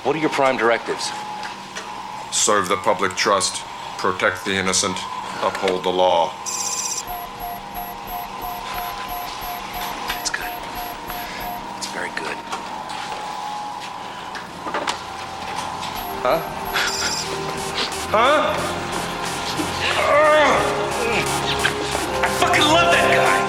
What are your prime directives? Serve the public trust, protect the innocent, uphold the law. That's good. It's very good. Huh? Huh? I fucking love that guy!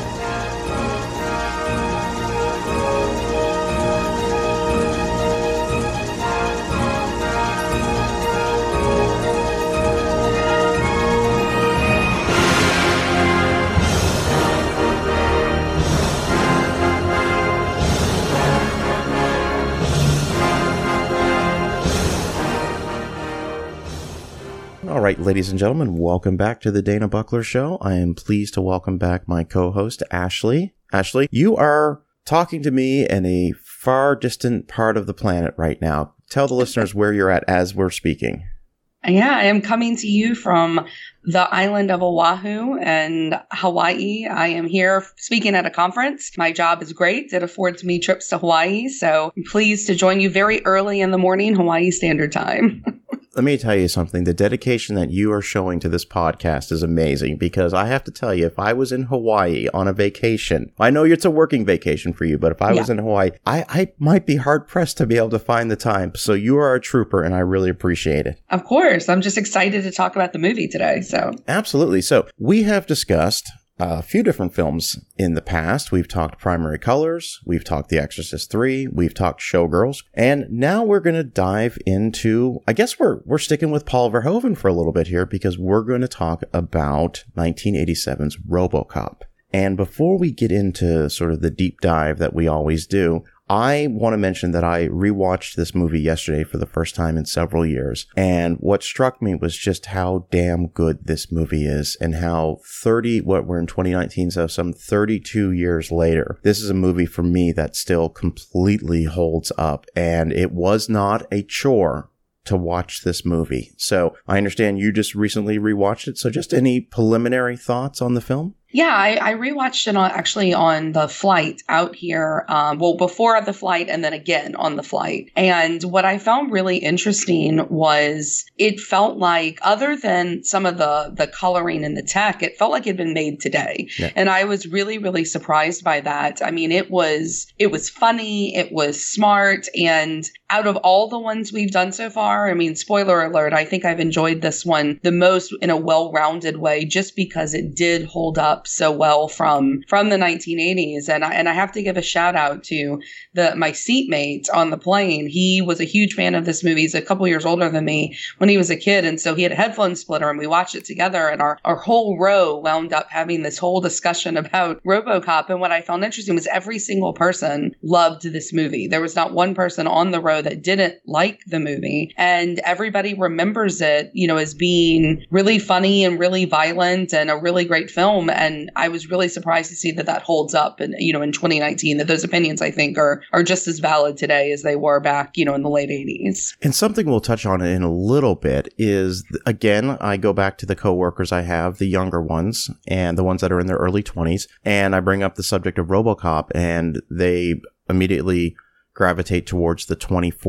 All right, ladies and gentlemen, welcome back to the Dana Buckler Show. I am pleased to welcome back my co-host, Ashley. Ashley, you are talking to me in a far distant part of the planet right now. Tell the listeners where you're at as we're speaking. Yeah, I am coming to you from the island of Oahu and Hawaii. I am here speaking at a conference. My job is great. It affords me trips to Hawaii. So I'm pleased to join you very early in the morning, Hawaii Standard Time. Let me tell you something. The dedication that you are showing to this podcast is amazing, because I have to tell you, if I was in Hawaii on a vacation, I know it's a working vacation for you, but if I was in Hawaii, I might be hard pressed to be able to find the time. So you are a trooper, and I really appreciate it. Of course. I'm just excited to talk about the movie today. Absolutely. So we have discussed a few different films in the past. We've talked Primary Colors, we've talked The Exorcist 3, we've talked Showgirls, and now we're going to dive into, I guess we're sticking with Paul Verhoeven for a little bit here, because we're going to talk about 1987's RoboCop. And before we get into sort of the deep dive that we always do, I want to mention that I rewatched this movie yesterday for the first time in several years. And what struck me was just how damn good this movie is, and how we're in 2019, so some 32 years later, this is a movie for me that still completely holds up. And it was not a chore to watch this movie. So I understand you just recently rewatched it. So just any preliminary thoughts on the film? Yeah, I rewatched it actually on the flight out here. Before the flight and then again on the flight. And what I found really interesting was it felt like, other than some of the coloring and the tech, it felt like it had been made today. Yeah. And I was really, really surprised by that. I mean, it was funny, it was smart, and out of all the ones we've done so far, I mean, spoiler alert, I think I've enjoyed this one the most in a well-rounded way, just because it did hold up so well from the 1980s. And I have to give a shout out to my seatmate on the plane. He was a huge fan of this movie. He's a couple years older than me when he was a kid. And so he had a headphone splitter and we watched it together, and our whole row wound up having this whole discussion about RoboCop. And what I found interesting was every single person loved this movie. There was not one person on the row that didn't like the movie. And everybody remembers it, as being really funny and really violent and a really great film. And I was really surprised to see that holds up in 2019, that those opinions, I think, are just as valid today as they were back, in the late 80s. And something we'll touch on in a little bit is, again, I go back to the coworkers I have, the younger ones and the ones that are in their early 20s. And I bring up the subject of RoboCop, and they immediately gravitate towards the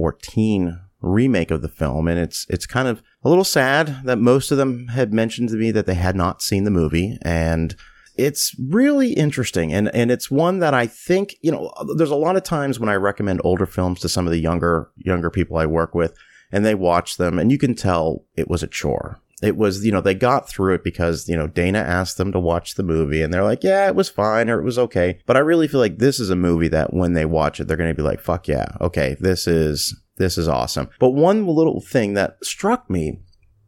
2014 remake of the film. And it's kind of a little sad that most of them had mentioned to me that they had not seen the movie. And it's really interesting. And it's one that I think, there's a lot of times when I recommend older films to some of the younger people I work with, and they watch them, and you can tell it was a chore. It was, they got through it because, Dana asked them to watch the movie, and they're like, yeah, it was fine, or it was okay. But I really feel like this is a movie that when they watch it, they're going to be like, fuck yeah, okay, this is awesome. But one little thing that struck me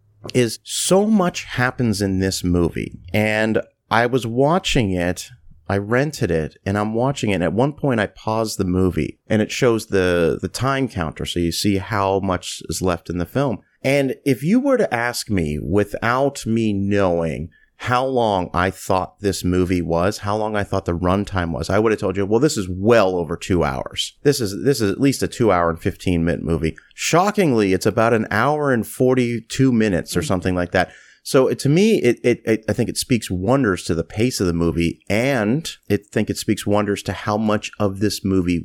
is so much happens in this movie. And I was watching it, I rented it, and I'm watching it. And at one point I paused the movie, and it shows the time counter. So you see how much is left in the film. And if you were to ask me, without me knowing how long I thought this movie was, how long I thought the runtime was, I would have told you, well, this is well over 2 hours. This is at least a 2 hour and 15 minute movie. Shockingly, it's about an hour and 42 minutes or something like that. So to me, I think it speaks wonders to the pace of the movie, and I think it speaks wonders to how much of this movie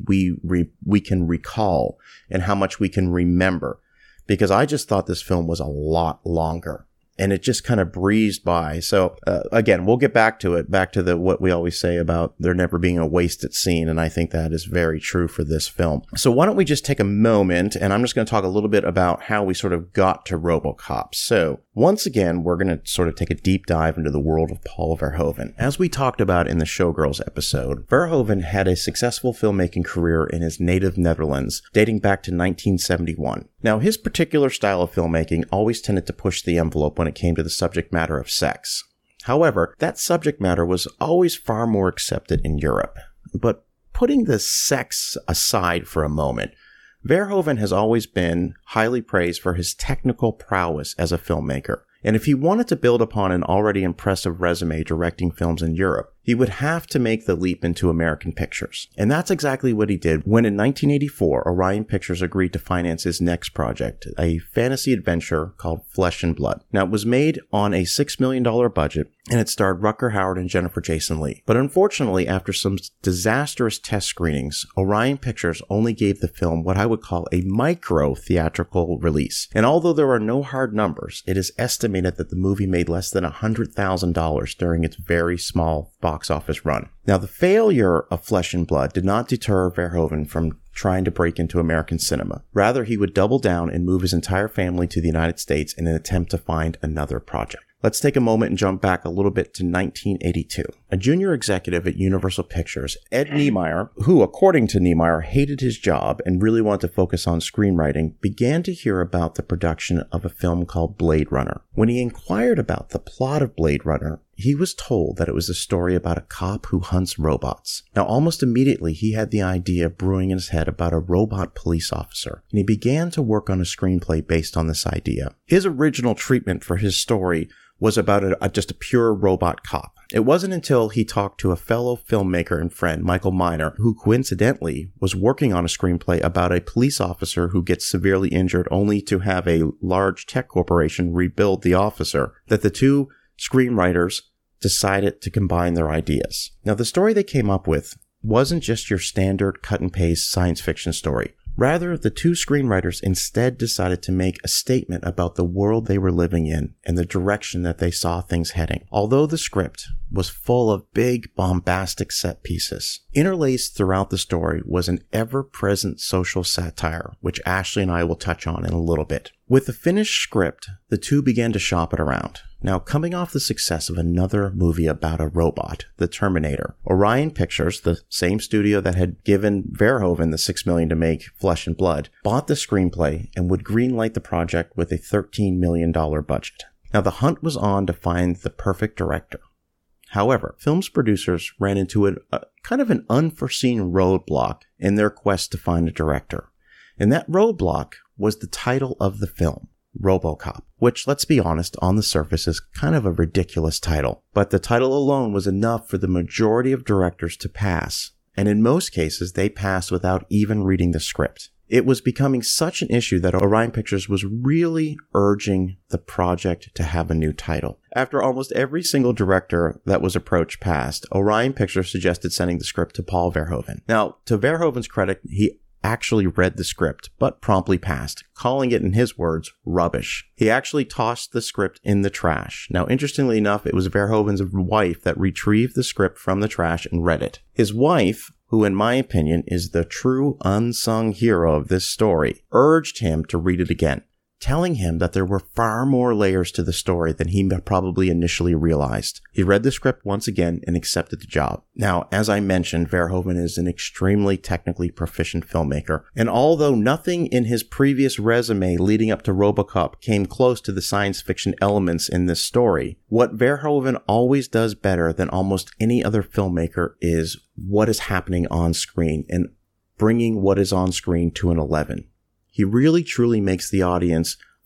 we can recall and how much we can remember. Because I just thought this film was a lot longer. And it just kind of breezed by. So again, we'll get back to it, back to what we always say about there never being a wasted scene. And I think that is very true for this film. So why don't we just take a moment, and I'm just going to talk a little bit about how we sort of got to RoboCop. So once again, we're going to sort of take a deep dive into the world of Paul Verhoeven. As we talked about in the Showgirls episode, Verhoeven had a successful filmmaking career in his native Netherlands, dating back to 1971. Now, his particular style of filmmaking always tended to push the envelope when it came to the subject matter of sex. However, that subject matter was always far more accepted in Europe. But putting the sex aside for a moment, Verhoeven has always been highly praised for his technical prowess as a filmmaker. And if he wanted to build upon an already impressive resume directing films in Europe, he would have to make the leap into American pictures. And that's exactly what he did when in 1984, Orion Pictures agreed to finance his next project, a fantasy adventure called Flesh and Blood. Now, it was made on a $6 million budget, and it starred Rutger Hauer and Jennifer Jason Leigh. But unfortunately, after some disastrous test screenings, Orion Pictures only gave the film what I would call a micro-theatrical release. And although there are no hard numbers, it is estimated that the movie made less than $100,000 during its very small box office run. Now, the failure of Flesh and Blood did not deter Verhoeven from trying to break into American cinema. Rather, he would double down and move his entire family to the United States in an attempt to find another project. Let's take a moment and jump back a little bit to 1982. A junior executive at Universal Pictures, Ed Niemeyer, who, according to Niemeyer, hated his job and really wanted to focus on screenwriting, began to hear about the production of a film called Blade Runner. When he inquired about the plot of Blade Runner, he was told that it was a story about a cop who hunts robots. Now, almost immediately, he had the idea brewing in his head about a robot police officer, and he began to work on a screenplay based on this idea. His original treatment for his story was about just a pure robot cop. It wasn't until he talked to a fellow filmmaker and friend, Michael Miner, who coincidentally was working on a screenplay about a police officer who gets severely injured only to have a large tech corporation rebuild the officer, that the two screenwriters decided to combine their ideas. Now, the story they came up with wasn't just your standard cut and paste science fiction story. Rather, the two screenwriters instead decided to make a statement about the world they were living in and the direction that they saw things heading. Although the script was full of big, bombastic set pieces, interlaced throughout the story was an ever-present social satire, which Ashley and I will touch on in a little bit. With the finished script, the two began to shop it around. Now, coming off the success of another movie about a robot, The Terminator, Orion Pictures, the same studio that had given Verhoeven the $6 million to make Flesh and Blood, bought the screenplay and would greenlight the project with a $13 million budget. Now, the hunt was on to find the perfect director. However, film's producers ran into a kind of an unforeseen roadblock in their quest to find a director. And that roadblock was the title of the film, RoboCop, which, let's be honest, on the surface is kind of a ridiculous title. But the title alone was enough for the majority of directors to pass, and in most cases, they passed without even reading the script. It was becoming such an issue that Orion Pictures was really urging the project to have a new title. After almost every single director that was approached passed, Orion Pictures suggested sending the script to Paul Verhoeven. Now, to Verhoeven's credit, he actually read the script, but promptly passed, calling it, in his words, rubbish. He actually tossed the script in the trash. Now, interestingly enough, it was Verhoeven's wife that retrieved the script from the trash and read it. His wife, who in my opinion is the true unsung hero of this story, urged him to read it again, telling him that there were far more layers to the story than he probably initially realized. He read the script once again and accepted the job. Now, as I mentioned, Verhoeven is an extremely technically proficient filmmaker, and although nothing in his previous resume leading up to RoboCop came close to the science fiction elements in this story, what Verhoeven always does better than almost any other filmmaker is what is happening on screen and bringing what is on screen to an 11. He really truly makes the audience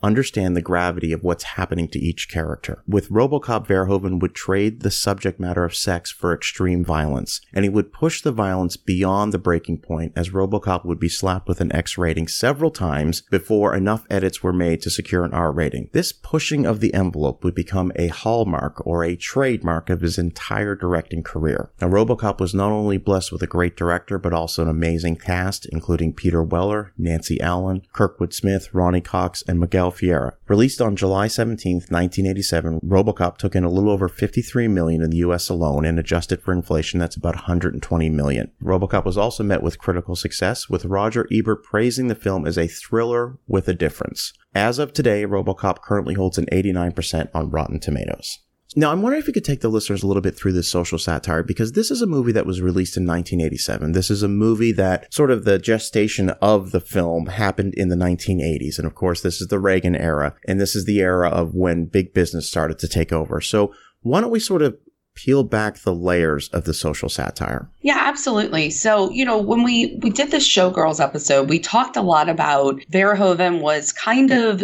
understand the gravity of what's happening to each character. With RoboCop, Verhoeven would trade the subject matter of sex for extreme violence, and he would push the violence beyond the breaking point, as RoboCop would be slapped with an X rating several times before enough edits were made to secure an R rating. This pushing of the envelope would become a hallmark or a trademark of his entire directing career. Now, RoboCop was not only blessed with a great director, but also an amazing cast, including Peter Weller, Nancy Allen, Kirkwood Smith, Ronnie Cox, and Miguel Fiera. Released on July 17, 1987, RoboCop took in a little over $53 million in the US alone, and adjusted for inflation, that's about $120 million. RoboCop was also met with critical success, with Roger Ebert praising the film as a thriller with a difference. As of today, RoboCop currently holds an 89% on Rotten Tomatoes. Now, I'm wondering if we could take the listeners a little bit through this social satire, because this is a movie that was released in 1987. This is a movie that sort of the gestation of the film happened in the 1980s. And of course, this is the Reagan era, and this is the era of when big business started to take over. So why don't we sort of peel back the layers of the social satire? Yeah, absolutely. So, when we did this Showgirls episode, we talked a lot about Verhoeven was kind of,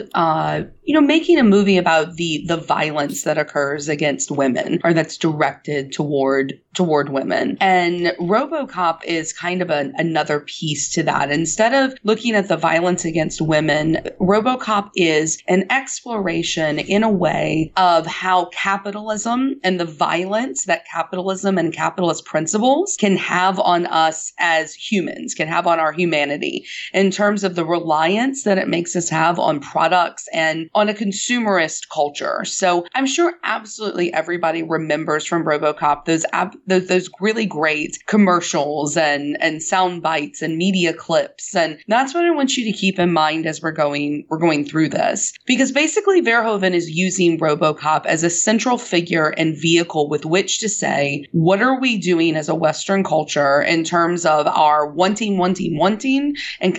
making a movie about the violence that occurs against women, or that's directed toward women. And RoboCop is kind of another piece to that. Instead of looking at the violence against women, RoboCop is an exploration in a way of how capitalism and the violence that capitalism and capitalist principles can have on us as humans, can have on our humanity, in terms of the reliance that it makes us have on products and on a consumerist culture. So I'm sure absolutely everybody remembers from RoboCop those really great commercials and sound bites and media clips. And that's what I want you to keep in mind as we're going through this. Because basically Verhoeven is using RoboCop as a central figure and vehicle with which to say, what are we doing as a Western culture in terms of our wanting, and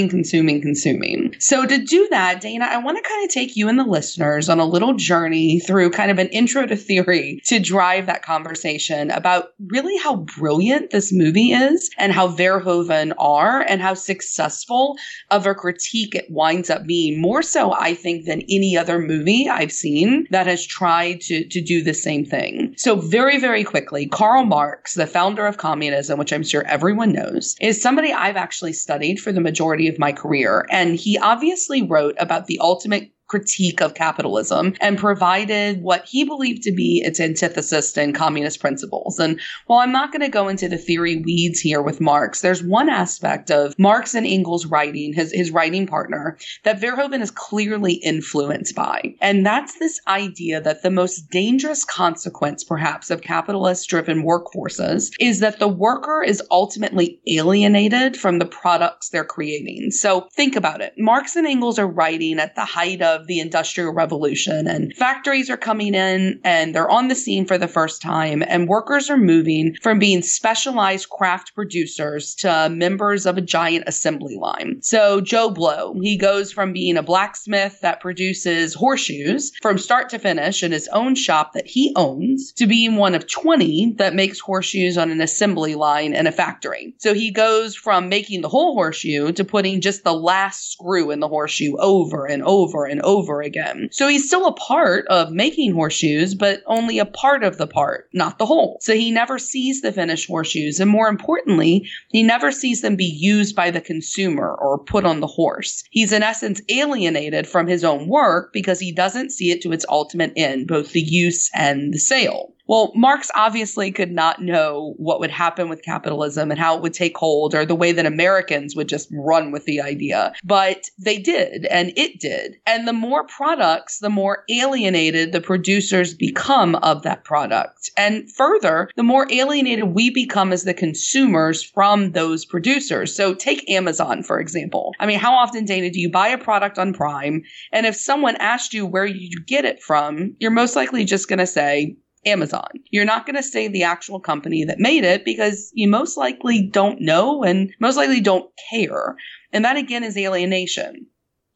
consuming. So to do that, Dana, I want to kind of take you and the listeners on a little journey through kind of an intro to theory to drive that conversation about really how brilliant this movie is and how Verhoeven are and how successful of a critique it winds up being, more so, I think, than any other movie I've seen that has tried to do the same thing. So very, very quickly, Karl Marx, the founder of communism, which I'm sure everyone knows, is somebody I've actually studied for the majority of my career. And he obviously wrote about the ultimate critique of capitalism and provided what he believed to be its antithesis in communist principles. And while I'm not going to go into the theory weeds here with Marx, there's one aspect of Marx and Engels' writing, his writing partner, that Verhoeven is clearly influenced by. And that's this idea that the most dangerous consequence, perhaps, of capitalist-driven workforces is that the worker is ultimately alienated from the products they're creating. So think about it. Marx and Engels are writing at the height of the Industrial Revolution, and factories are coming in and they're on the scene for the first time, and workers are moving from being specialized craft producers to members of a giant assembly line. So Joe Blow, he goes from being a blacksmith that produces horseshoes from start to finish in his own shop that he owns to being one of 20 that makes horseshoes on an assembly line in a factory. So he goes from making the whole horseshoe to putting just the last screw in the horseshoe over and over and over again. So he's still a part of making horseshoes, but only a part of the part, not the whole. So he never sees the finished horseshoes. And more importantly, he never sees them be used by the consumer or put on the horse. He's in essence alienated from his own work because he doesn't see it to its ultimate end, both the use and the sale. Well, Marx obviously could not know what would happen with capitalism and how it would take hold, or the way that Americans would just run with the idea. But they did, and it did. And the more products, the more alienated the producers become of that product. And further, the more alienated we become as the consumers from those producers. So take Amazon, for example. I mean, how often, Dana, do you buy a product on Prime? And if someone asked you where you get it from, you're most likely just going to say, Amazon. You're not going to say the actual company that made it because you most likely don't know and most likely don't care. And that again is alienation.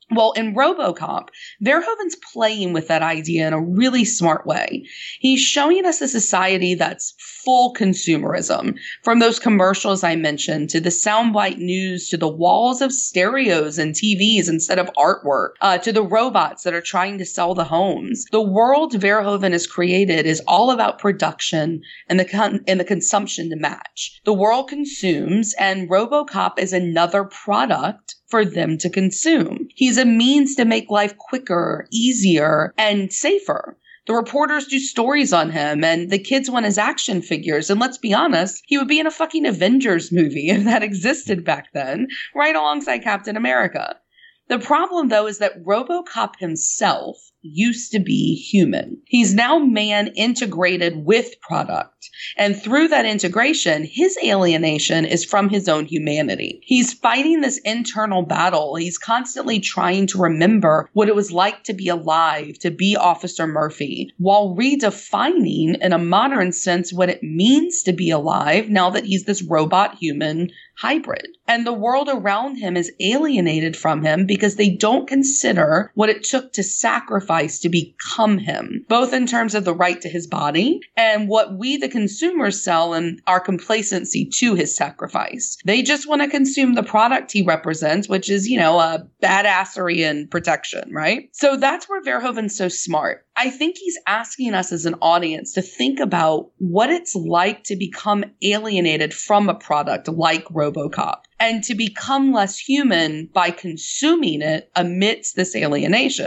Well, in RoboCop, Verhoeven's playing with that idea in a really smart way. He's showing us a society that's full consumerism, from those commercials I mentioned to the soundbite news to the walls of stereos and TVs instead of artwork, to the robots that are trying to sell the homes. The world Verhoeven has created is all about production and the consumption to match. The world consumes, and RoboCop is another product for them to consume. He's a means to make life quicker, easier, and safer. The reporters do stories on him, and the kids want his action figures. And let's be honest, he would be in a fucking Avengers movie if that existed back then, right alongside Captain America. The problem, though, is that RoboCop himself used to be human. He's now man integrated with product. And through that integration, his alienation is from his own humanity. He's fighting this internal battle. He's constantly trying to remember what it was like to be alive, to be Officer Murphy, while redefining in a modern sense what it means to be alive now that he's this robot human hybrid. And the world around him is alienated from him because they don't consider what it took to sacrifice to become him, both in terms of the right to his body and what we, the consumers, sell in our complacency to his sacrifice. They just want to consume the product he represents, which is, a badassery and protection, right? So that's where Verhoeven's so smart. I think he's asking us as an audience to think about what it's like to become alienated from a product like RoboCop and to become less human by consuming it amidst this alienation.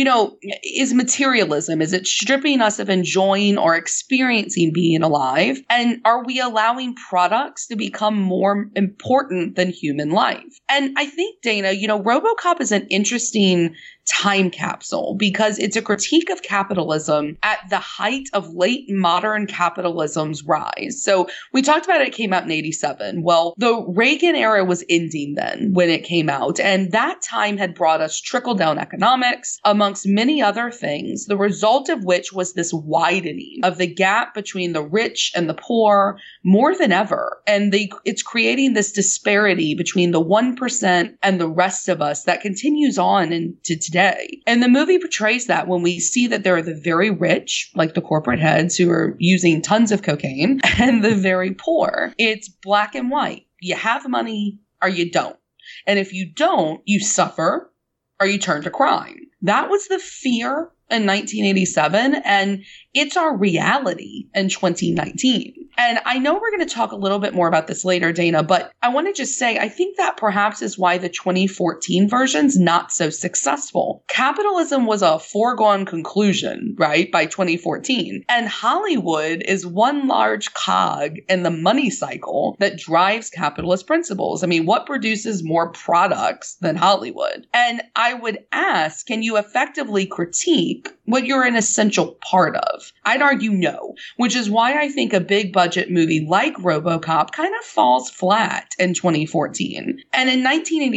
Is materialism, is it stripping us of enjoying or experiencing being alive? And are we allowing products to become more important than human life? And I think, Dana, RoboCop is an interesting time capsule because it's a critique of capitalism at the height of late modern capitalism's rise. So we talked about it came out in 1987. Well, the Reagan era was ending then when it came out, and that time had brought us trickle-down economics, amongst many other things, the result of which was this widening of the gap between the rich and the poor more than ever. And it's creating this disparity between the 1% and the rest of us that continues on into today. And the movie portrays that when we see that there are the very rich, like the corporate heads who are using tons of cocaine, and the very poor. It's black and white. You have money or you don't. And if you don't, you suffer or you turn to crime. That was the fear in 1987, and it's our reality in 2019. And I know we're going to talk a little bit more about this later, Dana, but I want to just say, I think that perhaps is why the 2014 version's not so successful. Capitalism was a foregone conclusion, right, by 2014. And Hollywood is one large cog in the money cycle that drives capitalist principles. I mean, what produces more products than Hollywood? And I would ask, can you effectively critique what you're an essential part of? I'd argue no, which is why I think a big budget movie like RoboCop kind of falls flat in 2014. And in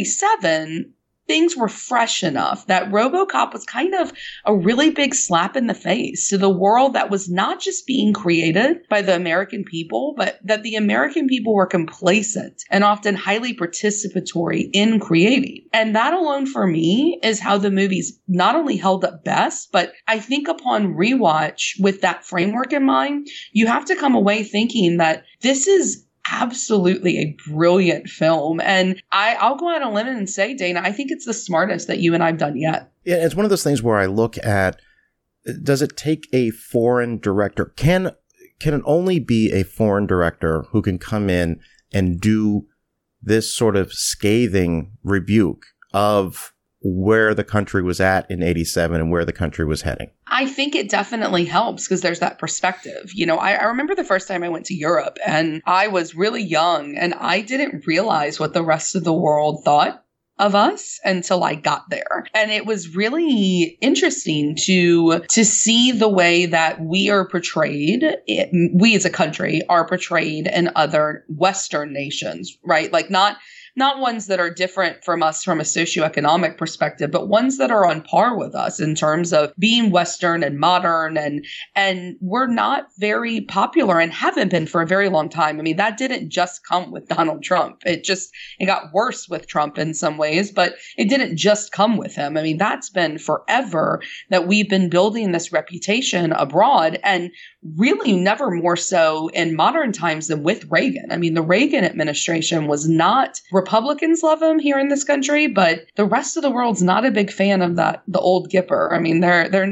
1987, things were fresh enough that RoboCop was kind of a really big slap in the face to the world that was not just being created by the American people, but that the American people were complacent and often highly participatory in creating. And that alone for me is how the movie's not only held up best, but I think upon rewatch with that framework in mind, you have to come away thinking that this is absolutely a brilliant film. And I'll go out on a limb and say, Dana, I think it's the smartest that you and I've done yet. Yeah, it's one of those things where I look at, does it take a foreign director? Can it only be a foreign director who can come in and do this sort of scathing rebuke of where the country was at in 87 and where the country was heading? I think it definitely helps because there's that perspective. I remember the first time I went to Europe and I was really young and I didn't realize what the rest of the world thought of us until I got there. And it was really interesting to see the way that we are portrayed, we as a country are portrayed in other Western nations, right? Like not not ones that are different from us from a socioeconomic perspective, but ones that are on par with us in terms of being Western and modern, and we're not very popular and haven't been for a very long time. I mean, that didn't just come with Donald Trump. It got worse with Trump in some ways, but it didn't just come with him. I mean, that's been forever that we've been building this reputation abroad, and really never more so in modern times than with Reagan. I mean, the Reagan administration was not, Republicans love him here in this country, but the rest of the world's not a big fan of the old Gipper. I mean,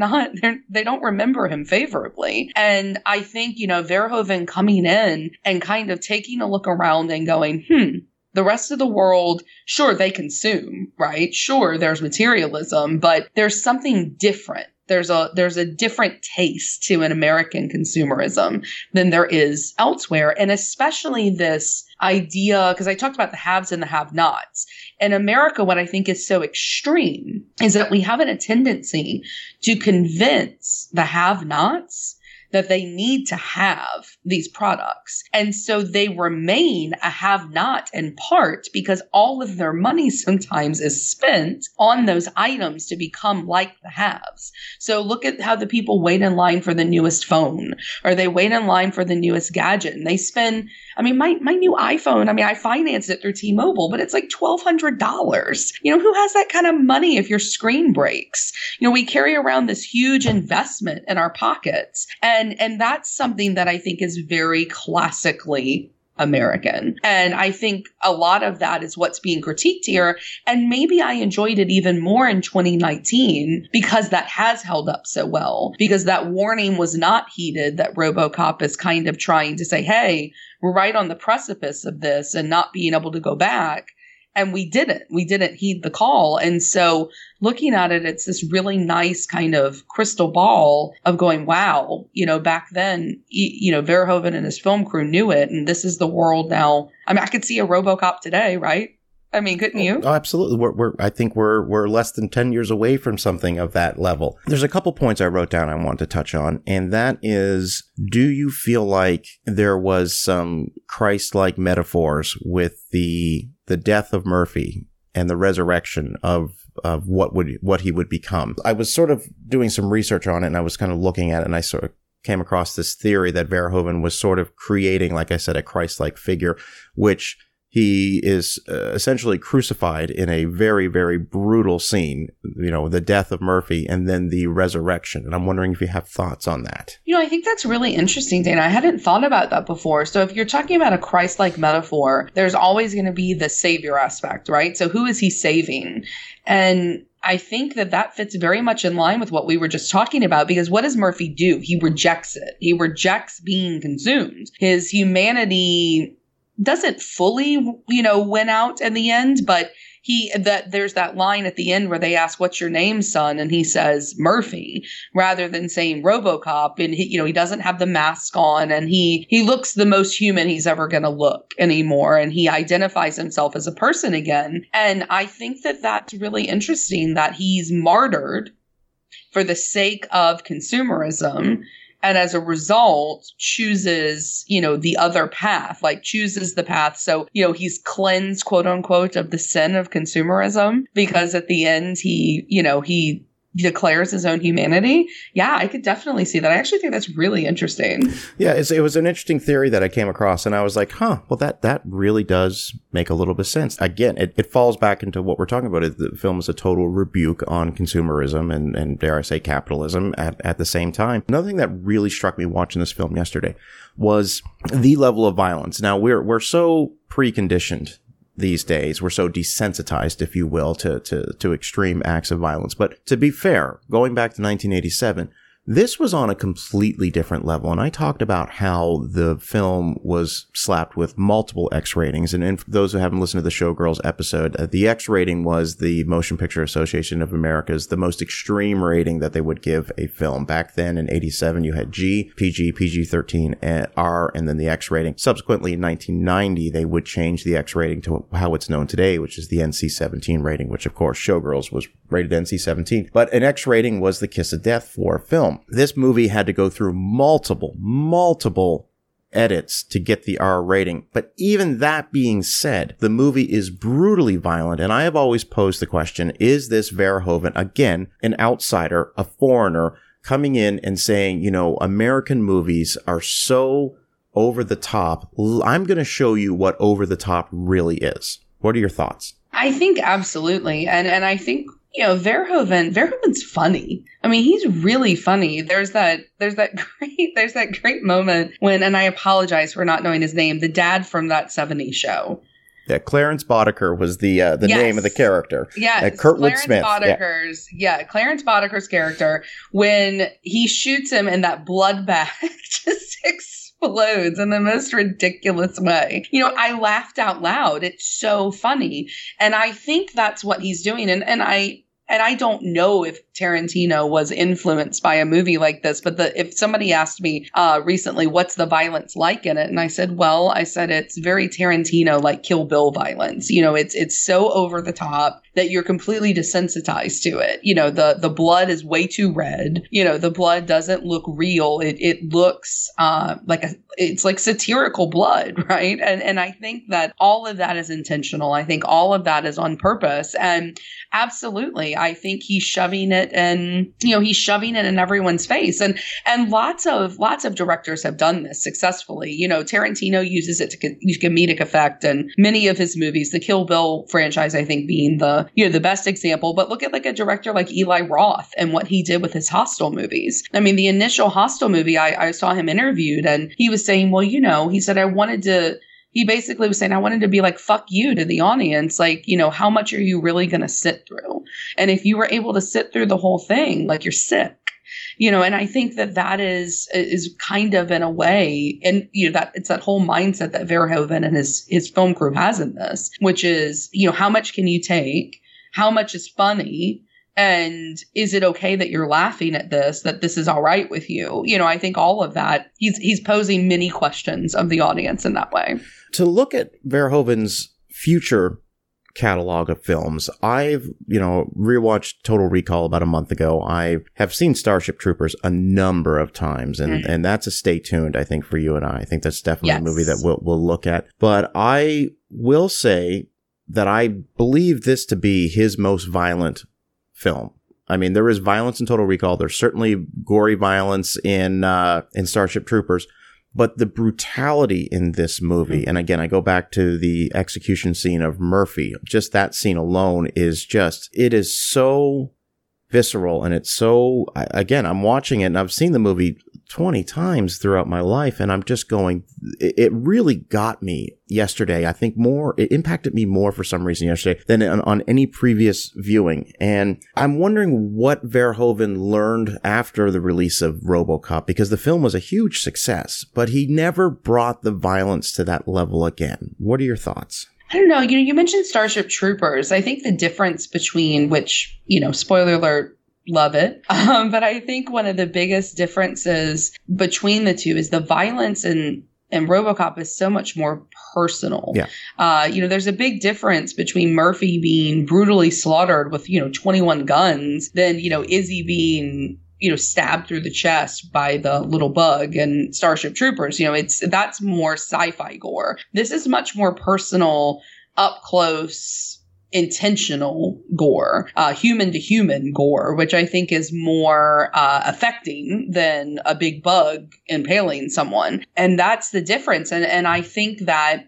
they don't remember him favorably. And I think, Verhoeven coming in and kind of taking a look around and going, the rest of the world, sure, they consume, right? Sure, there's materialism, but there's something different. There's a different taste to an American consumerism than there is elsewhere. And especially this idea, because I talked about the haves and the have-nots. In America, what I think is so extreme is that we have a tendency to convince the have-nots that they need to have these products. And so they remain a have-not in part because all of their money sometimes is spent on those items to become like the haves. So look at how the people wait in line for the newest phone, or they wait in line for the newest gadget. And they spend, my new iPhone, I financed it through T-Mobile, but it's like $1,200. Who has that kind of money if your screen breaks? We carry around this huge investment in our pockets. And that's something that I think is very classically American. And I think a lot of that is what's being critiqued here. And maybe I enjoyed it even more in 2019 because that has held up so well, because that warning was not heeded, that RoboCop is kind of trying to say, hey, we're right on the precipice of this and not being able to go back. And we didn't heed the call. And so looking at it, it's this really nice kind of crystal ball of going, wow, back then, Verhoeven and his film crew knew it. And this is the world now. I could see a RoboCop today, right? Couldn't you? Oh, absolutely. I think we're less than 10 years away from something of that level. There's a couple points I wrote down I want to touch on, and that is, do you feel like there was some Christ-like metaphors with the death of Murphy and the resurrection of what he would become? I was sort of doing some research on it, and I was kind of looking at it, and I sort of came across this theory that Verhoeven was sort of creating, like I said, a Christ-like figure, which he is essentially crucified in a very, very brutal scene, the death of Murphy and then the resurrection. And I'm wondering if you have thoughts on that. I think that's really interesting, Dana. I hadn't thought about that before. So if you're talking about a Christ-like metaphor, there's always going to be the savior aspect, right? So who is he saving? And I think that fits very much in line with what we were just talking about, because what does Murphy do? He rejects it. He rejects being consumed. His humanity doesn't fully, win out in the end, but there's that line at the end where they ask, what's your name, son? And he says Murphy, rather than saying RoboCop. And he doesn't have the mask on, and he looks the most human he's ever going to look anymore. And he identifies himself as a person again. And I think that's really interesting, that he's martyred for the sake of consumerism. And as a result, chooses, the other path, chooses the path. So, he's cleansed, quote unquote, of the sin of consumerism, because at the end, he declares his own humanity. Yeah, I could definitely see that. I actually think that's really interesting. Yeah, it was an interesting theory that I came across, and I was like, well, that really does make a little bit of sense. Again, it falls back into what we're talking about. The film is a total rebuke on consumerism and dare I say, capitalism at the same time. Another thing that really struck me watching this film yesterday was the level of violence. Now, we're so preconditioned these days. We're so desensitized, if you will, to extreme acts of violence. But to be fair, going back to 1987, this was on a completely different level. And I talked about how the film was slapped with multiple X ratings. And for those who haven't listened to the Showgirls episode, the X rating was the Motion Picture Association of America's, the most extreme rating that they would give a film. Back then in 87, you had G, PG, PG-13, R, and then the X rating. Subsequently in 1990, they would change the X rating to how it's known today, which is the NC-17 rating, which of course Showgirls was rated NC-17. But an X rating was the kiss of death for film. This movie had to go through multiple edits to get the R rating. But even that being said, the movie is brutally violent, and I have always posed the question, is this Verhoeven, again, an outsider, a foreigner, coming in and saying, you know, American movies are so over the top. I'm going to show you what over the top really is. What are your thoughts? I think absolutely. And I think, you know, Verhoeven's funny. I mean, he's really funny. There's that great moment when, and I apologize for not knowing his name, the dad from That 70s Show. Yeah, Clarence Boddicker was the name of the character. Yeah, Kurtwood Smith. Clarence Boddicer's character, when he shoots him and that blood bag just explodes in the most ridiculous way. You know, I laughed out loud. It's so funny. And I think that's what he's doing. And I don't know if Tarantino was influenced by a movie like this, but if somebody asked me recently, what's the violence like in it? And I said, it's very Tarantino, like Kill Bill violence. You know, it's so over the top that you're completely desensitized to it. You know, the blood is way too red. You know, the blood doesn't look real. It looks it's like satirical blood, right? And I think that all of that is intentional. I think all of that is on purpose. And absolutely, I think he's shoving it in everyone's face. And lots of directors have done this successfully. You know, Tarantino uses it to use comedic effect, and many of his movies, the Kill Bill franchise, I think, being the best example. But look at like a director like Eli Roth and what he did with his Hostel movies. I mean, the initial Hostel movie, I saw him interviewed, and he was saying, well, you know, he said, he basically was saying, I wanted to be like, fuck you to the audience. Like, you know, how much are you really going to sit through? And if you were able to sit through the whole thing, like, you're sick, you know. And I think that is kind of, in a way, and, you know, that it's that whole mindset that Verhoeven and his film crew has in this, which is, you know, how much can you take? How much is funny? And is it okay that you're laughing at this, that this is all right with you? You know, I think all of that, he's posing many questions of the audience in that way. To look at Verhoeven's future catalog of films, I've, you know, rewatched Total Recall about a month ago. I have seen Starship Troopers a number of times, and that's a stay tuned, I think, for you and I. I think that's definitely a movie that we'll look at. But I will say that I believe this to be his most violent film. I mean, there is violence in Total Recall. There's certainly gory violence in Starship Troopers, but the brutality in this movie, and again, I go back to the execution scene of Murphy. Just that scene alone is it is so visceral, and it's so, again, I'm watching it, and I've seen the movie 20 times throughout my life, and I'm just going, it really got me yesterday. I think it impacted me more for some reason yesterday than on any previous viewing. And I'm wondering what Verhoeven learned after the release of RoboCop, because the film was a huge success, but he never brought the violence to that level again. What are your thoughts? I don't know. You know, you mentioned Starship Troopers. I think the difference between, which, you know, spoiler alert, love it. But I think one of the biggest differences between the two is the violence in RoboCop is so much more personal. Yeah. You know, there's a big difference between Murphy being brutally slaughtered with, you know, 21 guns than, you know, Izzy being, you know, stabbed through the chest by the little bug and Starship Troopers. You know, that's more sci-fi gore. This is much more personal, up close, intentional gore, human to human gore, which I think is more affecting than a big bug impaling someone. And that's the difference. And I think that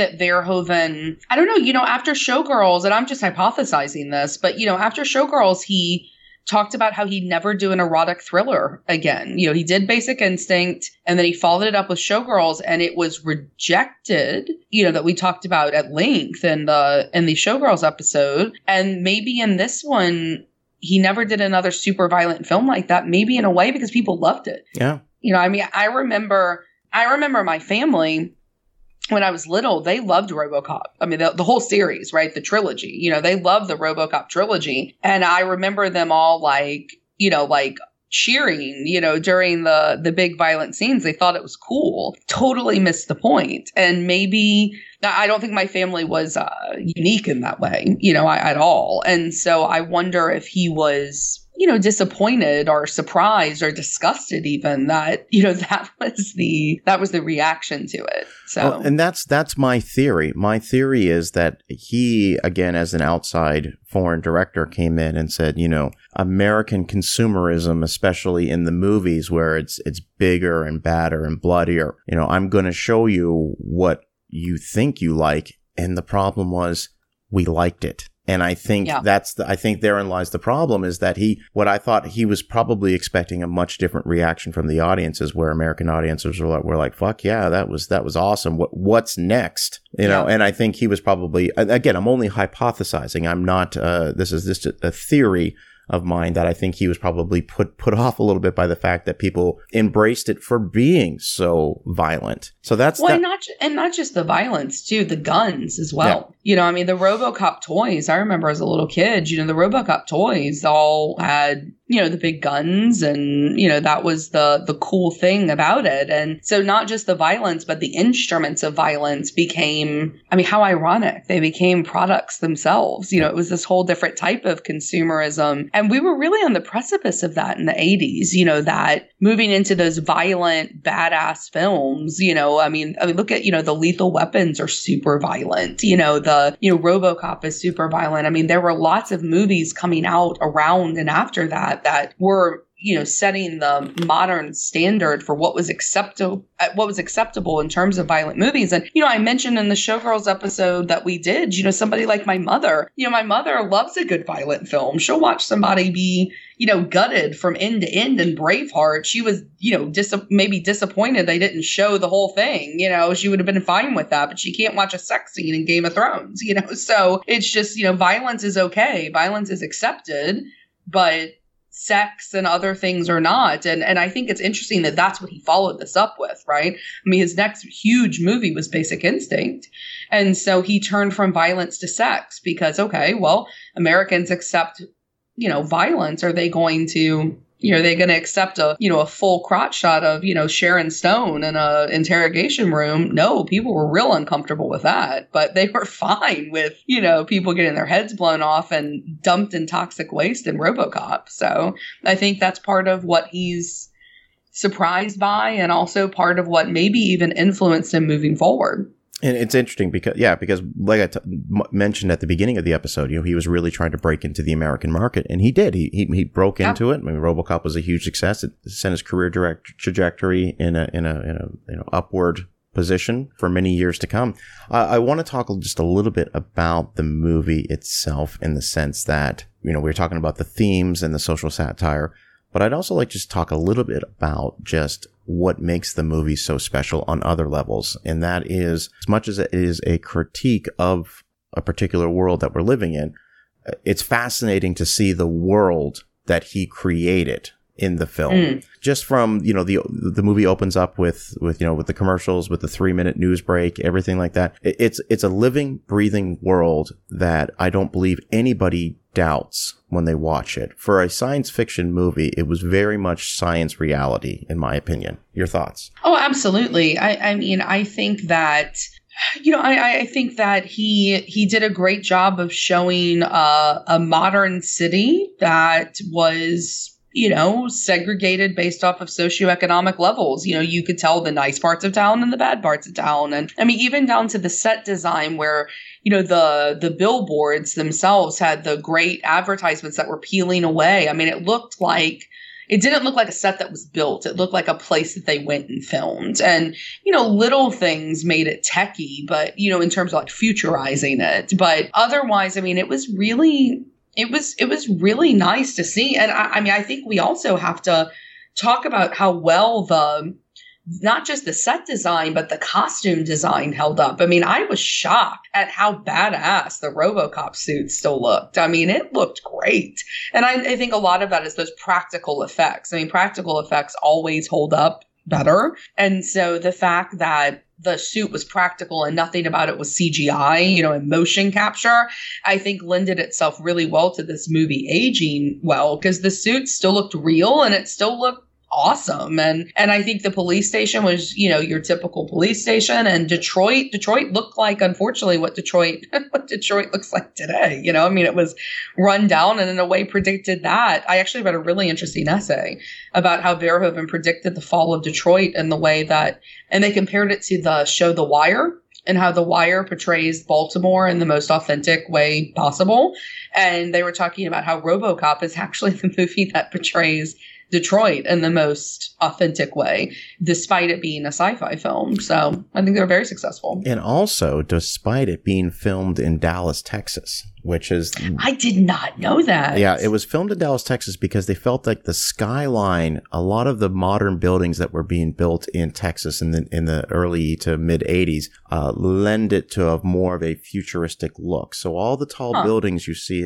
Verhoeven, I don't know, you know, after Showgirls, and I'm just hypothesizing this, but, you know, after Showgirls, he talked about how he'd never do an erotic thriller again. You know, he did Basic Instinct, and then he followed it up with Showgirls, and it was rejected, you know, that we talked about at length in the Showgirls episode. And maybe in this one, he never did another super violent film like that, maybe in a way because people loved it. Yeah. You know, I mean, I remember my family, when I was little, they loved RoboCop. I mean, the whole series, right? The trilogy, you know, they loved the RoboCop trilogy. And I remember them all like cheering, you know, during the big violent scenes. They thought it was cool. Totally missed the point. And maybe, I don't think my family was unique in that way, you know, at all. And so I wonder if he was, disappointed or surprised or disgusted even that, that was the reaction to it. So, well, and that's my theory. My theory is that he, again, as an outside foreign director, came in and said, American consumerism, especially in the movies where it's bigger and badder and bloodier, I'm going to show you what you think you like. And the problem was we liked it. And I think I think therein lies the problem, is that what I thought he was probably expecting a much different reaction from the audiences, where American audiences were like, fuck yeah, that was awesome. What's next? And I think he was probably, again, I'm only hypothesizing. I'm not, this is just a theory of mine that I think he was probably put off a little bit by the fact that people embraced it for being so violent. So that's and not just the violence too, the guns as well. Yeah. The RoboCop toys, I remember as a little kid, the RoboCop toys all had, the big guns, and, that was the cool thing about it. And so not just the violence, but the instruments of violence became, how ironic, they became products themselves. It was this whole different type of consumerism. And we were really on the precipice of that in the 80s, that moving into those violent, badass films, look at, the Lethal Weapons are super violent, the RoboCop is super violent. There were lots of movies coming out around and after that were, setting the modern standard for what was acceptable in terms of violent movies. And, I mentioned in the Showgirls episode that we did, somebody like my mother, my mother loves a good violent film. She'll watch somebody be, gutted from end to end in Braveheart. She was, maybe disappointed they didn't show the whole thing. She would have been fine with that, but she can't watch a sex scene in Game of Thrones, so it's just, violence is okay. Violence is accepted, but sex and other things are not. And I think it's interesting that that's what he followed this up with, right? His next huge movie was Basic Instinct. And so he turned from violence to sex because, okay, well, Americans accept, violence. Are they going to, are they going to accept a full crotch shot of, Sharon Stone in a interrogation room? No, people were real uncomfortable with that, but they were fine with, people getting their heads blown off and dumped in toxic waste in RoboCop. So I think that's part of what he's surprised by, and also part of what maybe even influenced him moving forward. And it's interesting because like I mentioned at the beginning of the episode, he was really trying to break into the American market, and he did. He broke into it. RoboCop was a huge success. It sent his career trajectory in a upward position for many years to come. I want to talk just a little bit about the movie itself, in the sense that we were talking about the themes and the social satire, but I'd also like to just talk a little bit about just what makes the movie so special on other levels. And that is, as much as it is a critique of a particular world that we're living in, it's fascinating to see the world that he created in the film. Just from, the movie opens up with the commercials, with the 3-minute news break, everything like that. It's a living, breathing world that I don't believe anybody doubts when they watch it. For a science fiction movie, it was very much science reality, in my opinion. Your thoughts? Oh, absolutely. I think that, I think that he did a great job of showing a modern city that was, segregated based off of socioeconomic levels. You could tell the nice parts of town and the bad parts of town. And even down to the set design where, the billboards themselves had the great advertisements that were peeling away. It didn't look like a set that was built. It looked like a place that they went and filmed. And, little things made it techie, but, in terms of like futurizing it. But otherwise, it was really... It was really nice to see. And I think we also have to talk about how well not just the set design, but the costume design held up. I was shocked at how badass the RoboCop suit still looked. It looked great. And I think a lot of that is those practical effects. Practical effects always hold up better. And so the fact that the suit was practical and nothing about it was CGI, and motion capture, I think lended itself really well to this movie aging well, because the suit still looked real and it still looked awesome. And I think the police station was, you know, your typical police station. And Detroit looked like, unfortunately, what Detroit looks like today. You know, I mean, it was run down and in a way predicted that. I actually read a really interesting essay about how Verhoeven predicted the fall of Detroit and the way that, and they compared it to the show The Wire, and how The Wire portrays Baltimore in the most authentic way possible. And they were talking about how RoboCop is actually the movie that portrays Detroit in the most authentic way, despite it being a sci-fi film. So I think they're very successful. And also, despite it being filmed in Dallas, Texas, which is... I did not know that. Yeah, it was filmed in Dallas, Texas because they felt like the skyline, a lot of the modern buildings that were being built in Texas in the early to mid 80s lend it to a more of a futuristic look. So all the tall buildings you see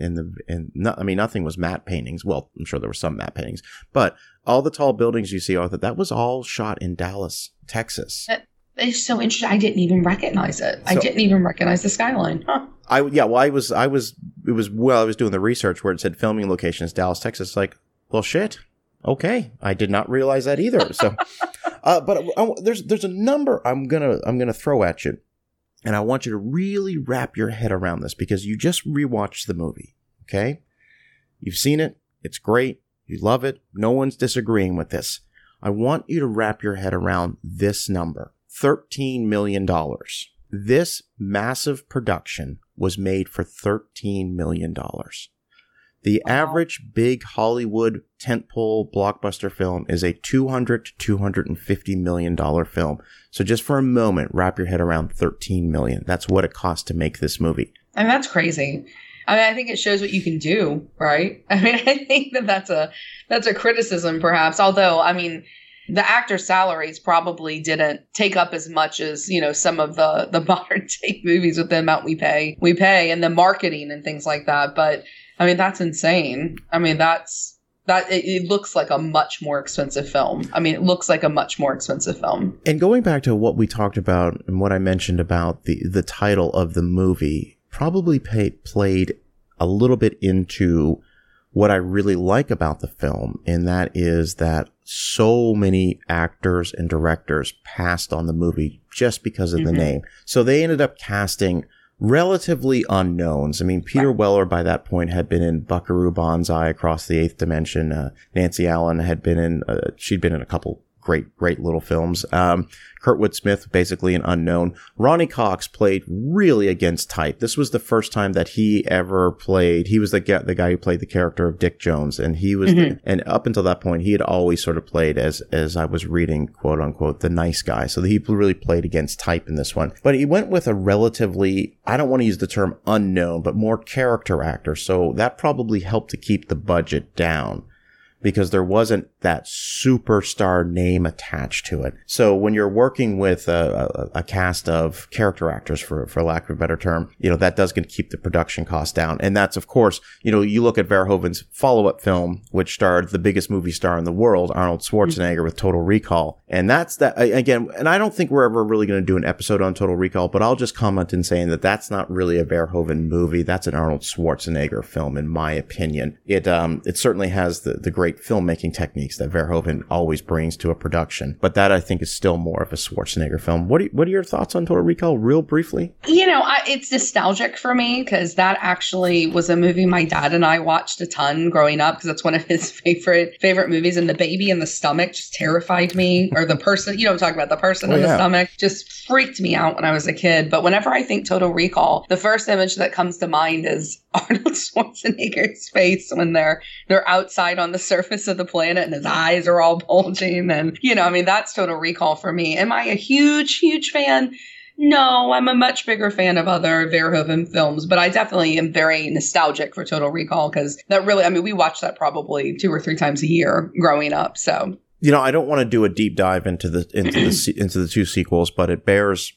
nothing was matte paintings. Well, I'm sure there were some matte paintings, but all the tall buildings you see, Arthur, that was all shot in Dallas, Texas. It's so interesting. I didn't even recognize it. I didn't even recognize the skyline. Huh. I was doing the research where it said filming locations Dallas, Texas. Like, well, shit. Okay, I did not realize that either. So, but there's a number I'm gonna throw at you, and I want you to really wrap your head around this because you just rewatched the movie. Okay, you've seen it. It's great. You love it. No one's disagreeing with this. I want you to wrap your head around this number: $13 million. This massive production was made for $13 million. The average big Hollywood tentpole blockbuster film is a $200 to $250 million film. So just for a moment, wrap your head around $13 million. That's what it cost to make this movie. And that's crazy. I mean, I think it shows what you can do, right? I mean, I think that's a criticism, perhaps. Although, I mean, the actors' salaries probably didn't take up as much as, you know, some of the modern day movies with the amount we pay, and the marketing and things like that. But I mean, that's insane. I mean, it looks like a much more expensive film. And going back to what we talked about and what I mentioned about the title of the movie, probably played a little bit into what I really like about the film, and that is that so many actors and directors passed on the movie just because of the name. So they ended up casting relatively unknowns. I mean, Peter Weller by that point had been in Buckaroo Banzai, Across the Eighth Dimension. Nancy Allen had been she'd been in a couple great little films. Kurtwood Smith, basically an unknown. Ronnie Cox played really against type. This was the first time that he ever played. He was the guy who played the character of Dick Jones, and he was, and up until that point, he had always sort of played as I was reading, quote unquote, the nice guy. So he really played against type in this one. But he went with a relatively, I don't want to use the term unknown, but more character actor. So that probably helped to keep the budget down, because there wasn't that superstar name attached to it. So when you're working with a cast of character actors, for lack of a better term, you know, that does keep the production cost down. And that's, of course, you know, you look at Verhoeven's follow-up film, which starred the biggest movie star in the world, Arnold Schwarzenegger, with Total Recall. And that's that, again, and I don't think we're ever really going to do an episode on Total Recall, but I'll just comment in saying that that's not really a Verhoeven movie. That's an Arnold Schwarzenegger film, in my opinion. It certainly has the great filmmaking techniques that Verhoeven always brings to a production, but that I think is still more of a Schwarzenegger film. What are your thoughts on Total Recall, real briefly? You know, it's nostalgic for me because that actually was a movie my dad and I watched a ton growing up, because that's one of his favorite movies. And the baby in the stomach just terrified me, or the person, you know, I'm talking about the person in the stomach just freaked me out when I was a kid. But whenever I think Total Recall, the first image that comes to mind is Arnold Schwarzenegger's face when they're outside on the surface of the planet and his eyes are all bulging. And, you know, I mean, that's Total Recall for me. Am I a huge fan? No, I'm a much bigger fan of other Verhoeven films, but I definitely am very nostalgic for Total Recall, because that really, I mean, we watched that probably 2 or 3 times a year growing up. So, you know, I don't want to do a deep dive into the 2 sequels, but it bears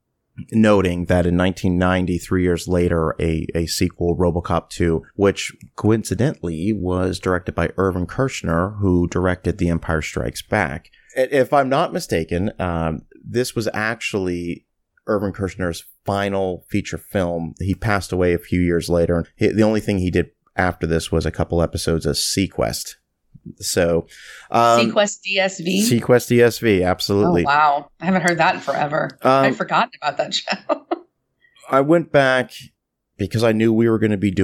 noting that in 1990, 3 years later, a sequel, RoboCop 2, which coincidentally was directed by Irvin Kershner, who directed The Empire Strikes Back. If I'm not mistaken, this was actually Irvin Kershner's final feature film. He passed away a few years later. The only thing he did after this was a couple episodes of Sequest, So, Sequest DSV? Sequest DSV, absolutely. Oh, wow. I haven't heard that in forever. I'd forgotten about that show. I went back because I knew we were going to be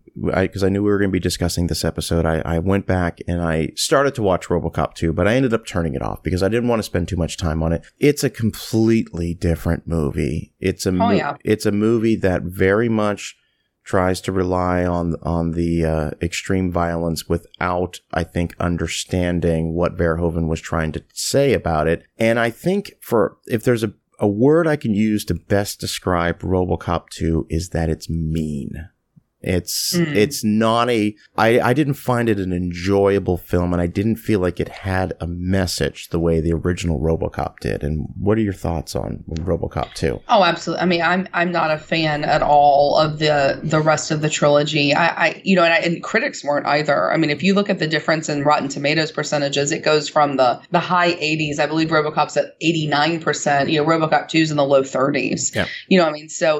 discussing this episode. I went back and I started to watch RoboCop 2, but I ended up turning it off because I didn't want to spend too much time on it. It's a completely different movie. It's a movie that very much tries to rely on the extreme violence without, I think, understanding what Verhoeven was trying to say about it. And I think if there's a word I can use to best describe RoboCop 2 is that it's mean. It's not I didn't find it an enjoyable film, and I didn't feel like it had a message the way the original RoboCop did. And what are your thoughts on RoboCop 2? Oh, absolutely. I mean, I'm not a fan at all of the rest of the trilogy. And critics weren't either. I mean, if you look at the difference in Rotten Tomatoes percentages, it goes from the high 80s. I believe RoboCop's at 89%. RoboCop 2's in the low 30s. Yeah. So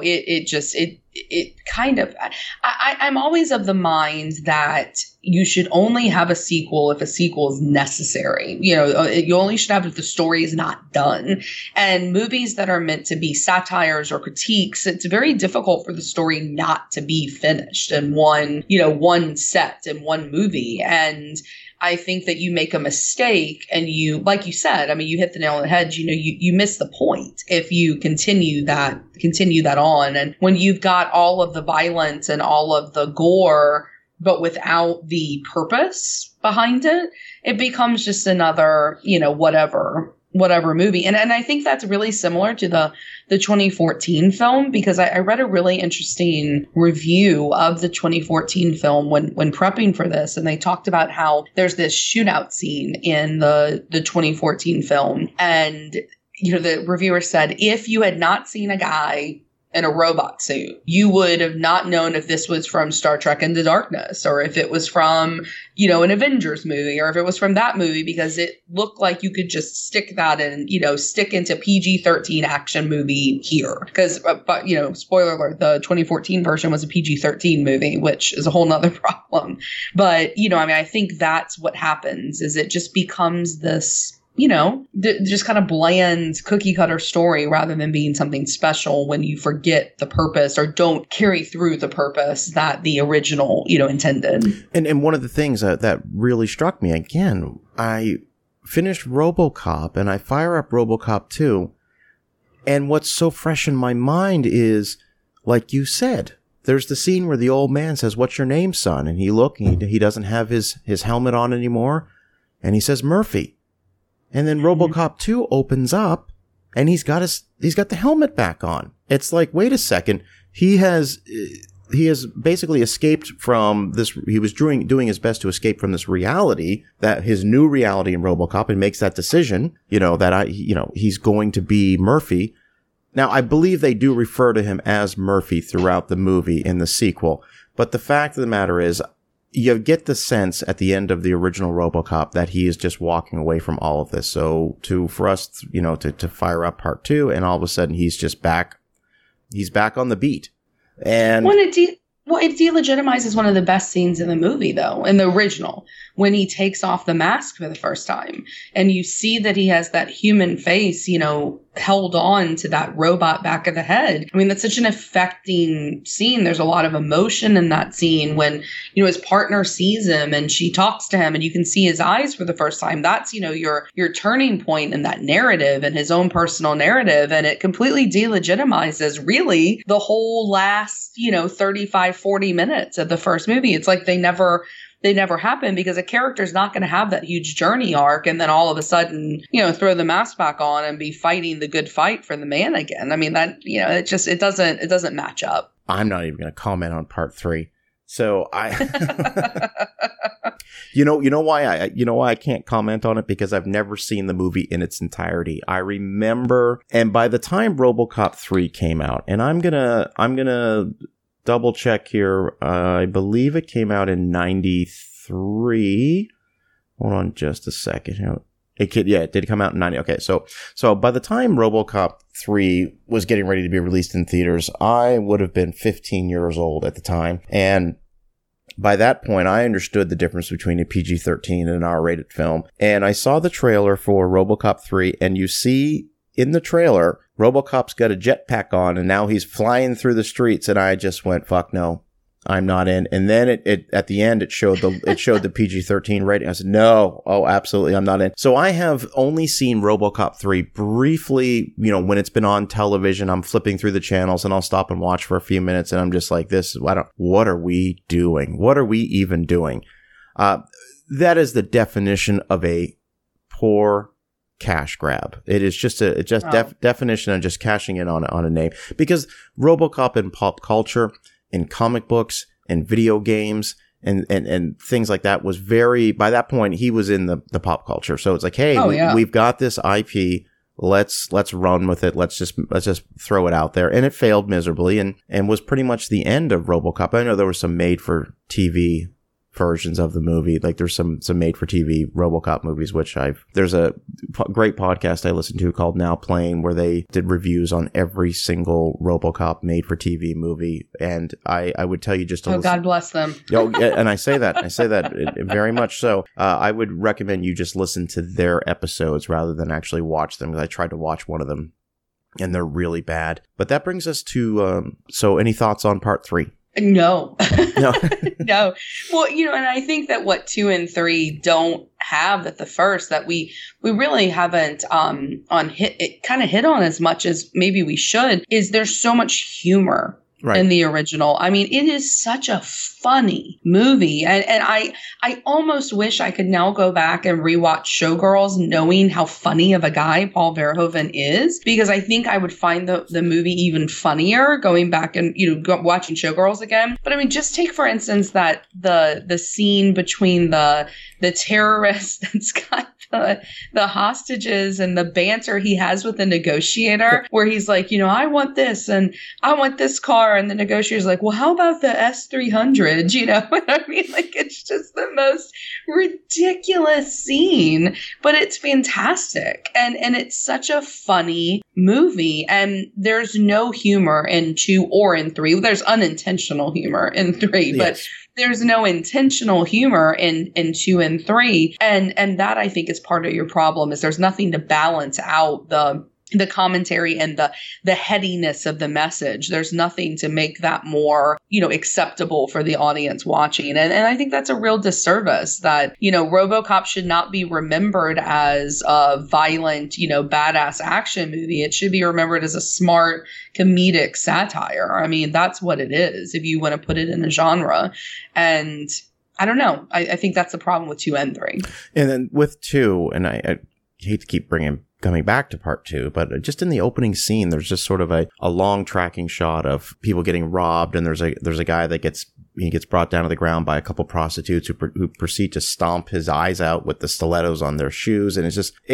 it kind of, I'm always of the mind that you should only have a sequel if a sequel is necessary. You only should have if the story is not done. And movies that are meant to be satires or critiques, it's very difficult for the story not to be finished in one set in one movie. And I think that you make a mistake and you, like you said, you hit the nail on the head, you miss the point if you continue that on. And when you've got all of the violence and all of the gore, but without the purpose behind it, it becomes just another, whatever movie. And I think that's really similar to the 2014 film, because I read a really interesting review of the 2014 film when prepping for this. And they talked about how there's this shootout scene in the 2014 film. And, the reviewer said, if you had not seen a guy in a robot suit, you would have not known if this was from Star Trek Into Darkness, or if it was from, an Avengers movie, or if it was from that movie, because it looked like you could just stick that in, stick into PG-13 action movie here. Because, spoiler alert, the 2014 version was a PG-13 movie, which is a whole nother problem. But, I think that's what happens, is it just becomes this, just kind of bland cookie cutter story rather than being something special when you forget the purpose or don't carry through the purpose that the original, intended. And one of the things that really struck me, again, I finished RoboCop and I fire up RoboCop 2. And what's so fresh in my mind is, like you said, there's the scene where the old man says, "What's your name, son?" And he doesn't have his helmet on anymore. And he says, "Murphy." And then RoboCop 2 opens up and he's got the helmet back on. It's like, wait a second. He has basically escaped from this. He was doing his best to escape from this reality, that his new reality in RoboCop, and makes that decision, that he's going to be Murphy. Now, I believe they do refer to him as Murphy throughout the movie in the sequel. But the fact of the matter is, you get the sense at the end of the original RoboCop that he is just walking away from all of this. So for us, to fire up part 2, and all of a sudden he's just back. He's back on the beat. And it delegitimizes one of the best scenes in the movie, though, in the original, when he takes off the mask for the first time. And you see that he has that human face, held on to that robot back of the head. That's such an affecting scene. There's a lot of emotion in that scene when, his partner sees him and she talks to him and you can see his eyes for the first time. That's, your turning point in that narrative and his own personal narrative. And it completely delegitimizes really the whole last, 35, 40 minutes of the first movie. It's like they never happen, because a character's not going to have that huge journey arc and then all of a sudden, throw the mask back on and be fighting the good fight for the man again. It doesn't match up. I'm not even going to comment on part 3. So you know why I can't comment on it, because I've never seen the movie in its entirety. I remember, and by the time RoboCop 3 came out, and I'm gonna double check here. I believe it came out in 93. Hold on just a second. It did come out in 90. Okay, so by the time RoboCop 3 was getting ready to be released in theaters, I would have been 15 years old at the time. And by that point, I understood the difference between a PG-13 and an R-rated film. And I saw the trailer for RoboCop 3, and you see in the trailer, RoboCop's got a jetpack on, and now he's flying through the streets, and I just went, fuck no, I'm not in. And then it at the end, it showed the PG-13 rating. I said, no, oh, absolutely, I'm not in. So I have only seen RoboCop 3 briefly, when it's been on television. I'm flipping through the channels, and I'll stop and watch for a few minutes, and I'm just like, what are we doing? What are we even doing? That is the definition of a poor cash grab. It is just definition of just cashing in on a name, because RoboCop in pop culture, in comic books, and video games, and things like that was by that point, he was in the pop culture. So it's like, hey, we've got this IP. Let's run with it. Let's just throw it out there. And it failed miserably and was pretty much the end of RoboCop. I know there were some made for TV versions of the movie. Like there's some made for TV RoboCop movies, there's a great podcast I listened to called Now Playing, where they did reviews on every single RoboCop made for TV movie. And I would tell you just to listen. God bless them. And I say that very much so. I would recommend you just listen to their episodes rather than actually watch them, because I tried to watch one of them and they're really bad. But that brings us to, so any thoughts on part 3? No. No. No. Well, and I think that what 2 and 3 don't have that the first, that we really haven't hit on as much as maybe we should, is there's so much humor in the original. I mean, it is such a funny movie. And I almost wish I could now go back and rewatch Showgirls, knowing how funny of a guy Paul Verhoeven is, because I think I would find the movie even funnier going back and, watching Showgirls again. But I mean, just take, for instance, that the scene between the terrorist that's got the hostages and the banter he has with the negotiator, where he's like, I want this and I want this car. And the negotiator's like, well, how about the S300? What I mean? Like, it's just the most ridiculous scene, but it's fantastic. And it's such a funny movie. And there's no humor in 2 or in 3. There's unintentional humor in 3, yes. But there's no intentional humor in 2 and 3. And that, I think, is part of your problem, is there's nothing to balance out the commentary and the headiness of the message. There's nothing to make that more, acceptable for the audience watching. And I think that's a real disservice, that, RoboCop should not be remembered as a violent, badass action movie. It should be remembered as a smart comedic satire. I mean, that's what it is, if you want to put it in a genre. And I don't know. I think that's the problem with 2 and 3. And then with 2, and I hate to keep coming back to part 2, but just in the opening scene, there's just sort of a long tracking shot of people getting robbed, and there's a guy that gets brought down to the ground by a couple prostitutes who proceed to stomp his eyes out with the stilettos on their shoes, and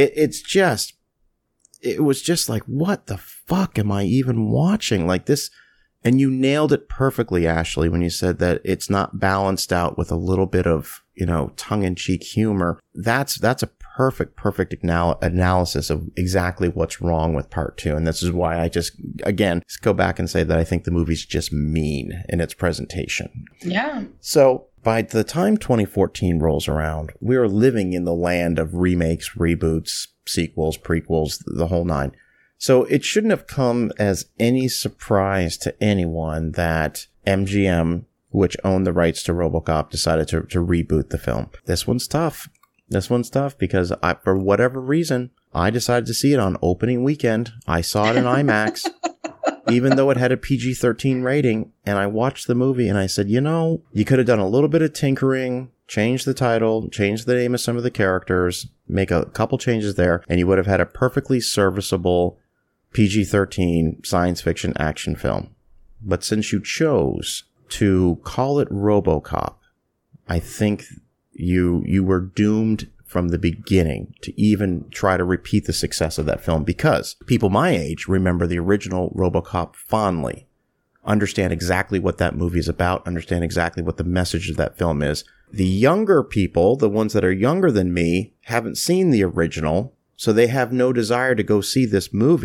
it was just like, what the fuck am I even watching? Like this. And you nailed it perfectly, Ashley, when you said that it's not balanced out with a little bit of, tongue-in-cheek humor. That's a perfect analysis of exactly what's wrong with part 2. And this is why I just go back and say that I think the movie's just mean in its presentation. Yeah. So by the time 2014 rolls around, we are living in the land of remakes, reboots, sequels, prequels, the whole nine. So it shouldn't have come as any surprise to anyone that MGM, which owned the rights to RoboCop, decided to reboot the film. This one's tough because for whatever reason, I decided to see it on opening weekend. I saw it in IMAX, even though it had a PG-13 rating, and I watched the movie and I said, you could have done a little bit of tinkering, change the title, change the name of some of the characters, make a couple changes there, and you would have had a perfectly serviceable PG-13 science fiction action film. But since you chose to call it RoboCop, I think you were doomed from the beginning to even try to repeat the success of that film, because people my age remember the original RoboCop fondly, understand exactly what that movie is about, understand exactly what the message of that film is. The younger people, the ones that are younger than me, haven't seen the original, so they have no desire to go see this movie.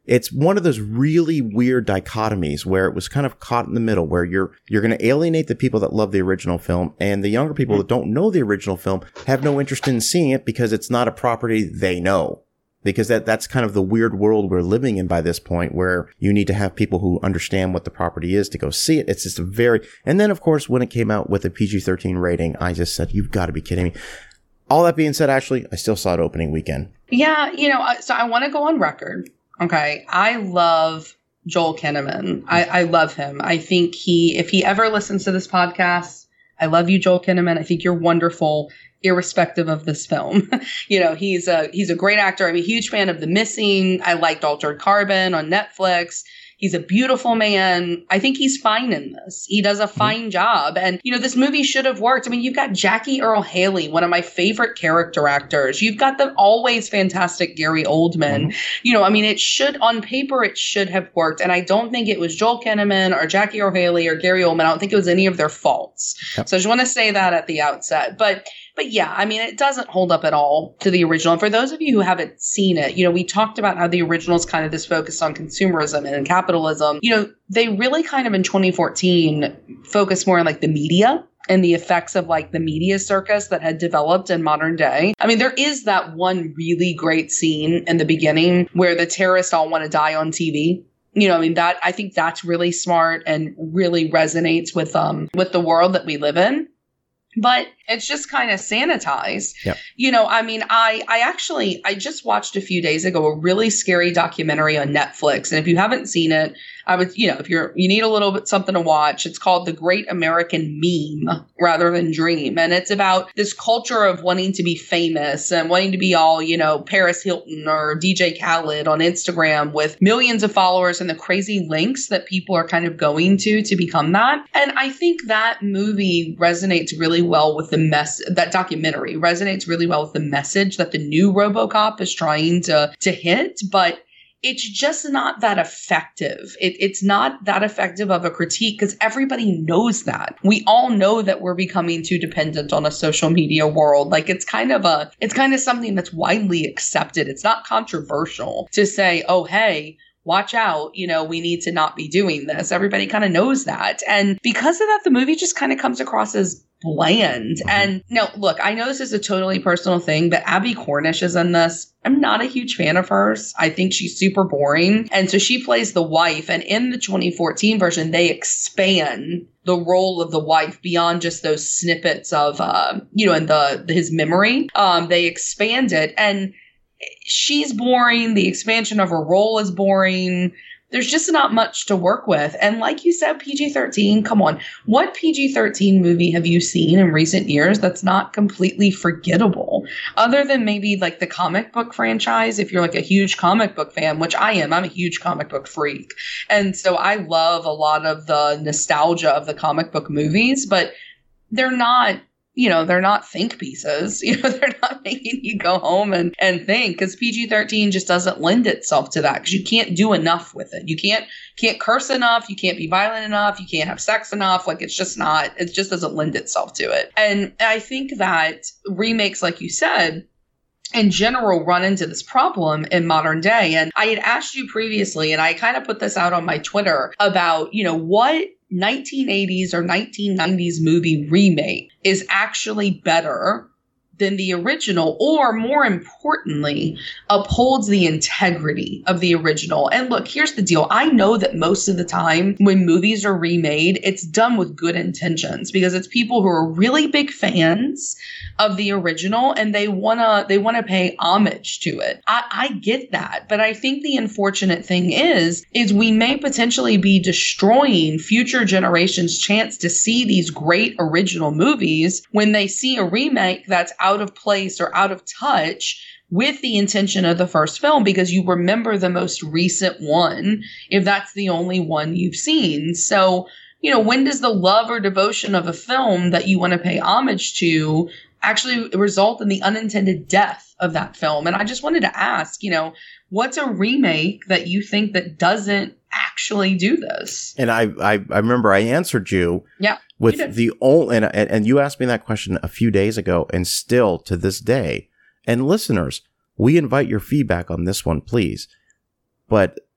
it's one of those really weird dichotomies where it was kind of caught in the middle, where you're going to alienate the people that love the original film, and the younger people that don't know the original film have no interest in seeing it because it's not a property they know. Because that's kind of the weird world we're living in by this point, where you need to have people who understand what the property is to go see it. It's just and then of course, when it came out with a PG-13 rating, I just said, you've got to be kidding me. All that being said, Ashley, I still saw it opening weekend. Yeah. So I want to go on record. Okay. I love Joel Kinnaman. I love him. I think if he ever listens to this podcast, I love you, Joel Kinnaman. I think you're wonderful, irrespective of this film. He's a great actor. I'm a huge fan of The Missing. I liked Altered Carbon on Netflix. He's a beautiful man. I think he's fine in this. He does a fine job. And, this movie should have worked. I mean, you've got Jackie Earle Haley, one of my favorite character actors. You've got the always fantastic Gary Oldman. On paper, it should have worked. And I don't think it was Joel Kinnaman or Jackie Earle Haley or Gary Oldman. I don't think it was any of their faults. Yep. So I just want to say that at the outset. But yeah, I mean, it doesn't hold up at all to the original. And for those of you who haven't seen it, we talked about how the original is kind of this focus on consumerism and capitalism. They really kind of in 2014 focused more on like the media and the effects of like the media circus that had developed in modern day. I mean, there is that one really great scene in the beginning where the terrorists all want to die on TV. I think that's really smart and really resonates with the world that we live in. But it's just kind of sanitized. Yep. I just watched a few days ago a really scary documentary on Netflix. And if you haven't seen it, I would, if you need a little bit something to watch, it's called The Great American Meme rather than Dream. And it's about this culture of wanting to be famous and wanting to be all, Paris Hilton or DJ Khaled on Instagram with millions of followers and the crazy links that people are kind of going to become that. And I think that movie resonates really well with that documentary resonates really well with the message that the new RoboCop is trying to hit, but it's just not that effective. It's not that effective of a critique because everybody knows that. We all know that we're becoming too dependent on a social media world. Like it's kind of something that's widely accepted. It's not controversial to say, oh, hey, watch out, we need to not be doing this. Everybody kind of knows that. And because of that, the movie just kind of comes across as bland. And now, look, I know this is a totally personal thing, but Abby Cornish is in this. I'm not a huge fan of hers. I think she's super boring. And so she plays the wife. And in the 2014 version, they expand the role of the wife beyond just those snippets of, in his memory. They expand it. And she's boring. The expansion of her role is boring. There's just not much to work with. And like you said, PG-13, come on. What PG-13 movie have you seen in recent years that's not completely forgettable? Other than maybe like the comic book franchise, if you're like a huge comic book fan, which I am. I'm a huge comic book freak. And so I love a lot of the nostalgia of the comic book movies, but they're not think pieces. They're not making you go home and think, because PG-13 just doesn't lend itself to that, because you can't do enough with it. You can't curse enough. You can't be violent enough. You can't have sex enough. Like it just doesn't lend itself to it. And I think that remakes, like you said, in general, run into this problem in modern day. And I had asked you previously, and I kind of put this out on my Twitter about, what 1980s or 1990s movie remake is actually better than the original, or more importantly, upholds the integrity of the original. And look, here's the deal. I know that most of the time when movies are remade, it's done with good intentions, because it's people who are really big fans of the original and they wanna pay homage to it. I get that, but I think the unfortunate thing is we may potentially be destroying future generations' chance to see these great original movies when they see a remake that's out of place or out of touch with the intention of the first film, because you remember the most recent one if that's the only one you've seen. So, when does the love or devotion of a film that you want to pay homage to actually result in the unintended death of that film? And I just wanted to ask, what's a remake that you think that doesn't actually do this? And I remember I answered you. Yeah. With the only, and you asked me that question a few days ago, and still to this day. And listeners, we invite your feedback on this one, please. But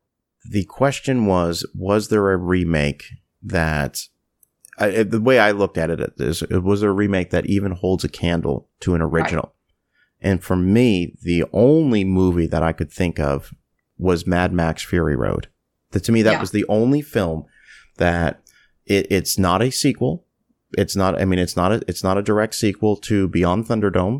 the question was there a remake that, the way I looked at it is, was there a remake that even holds a candle to an original? Right. And for me, the only movie that I could think of was Mad Max Fury Road. To me, that was the only film that it's not a sequel. It's not a direct sequel to Beyond Thunderdome.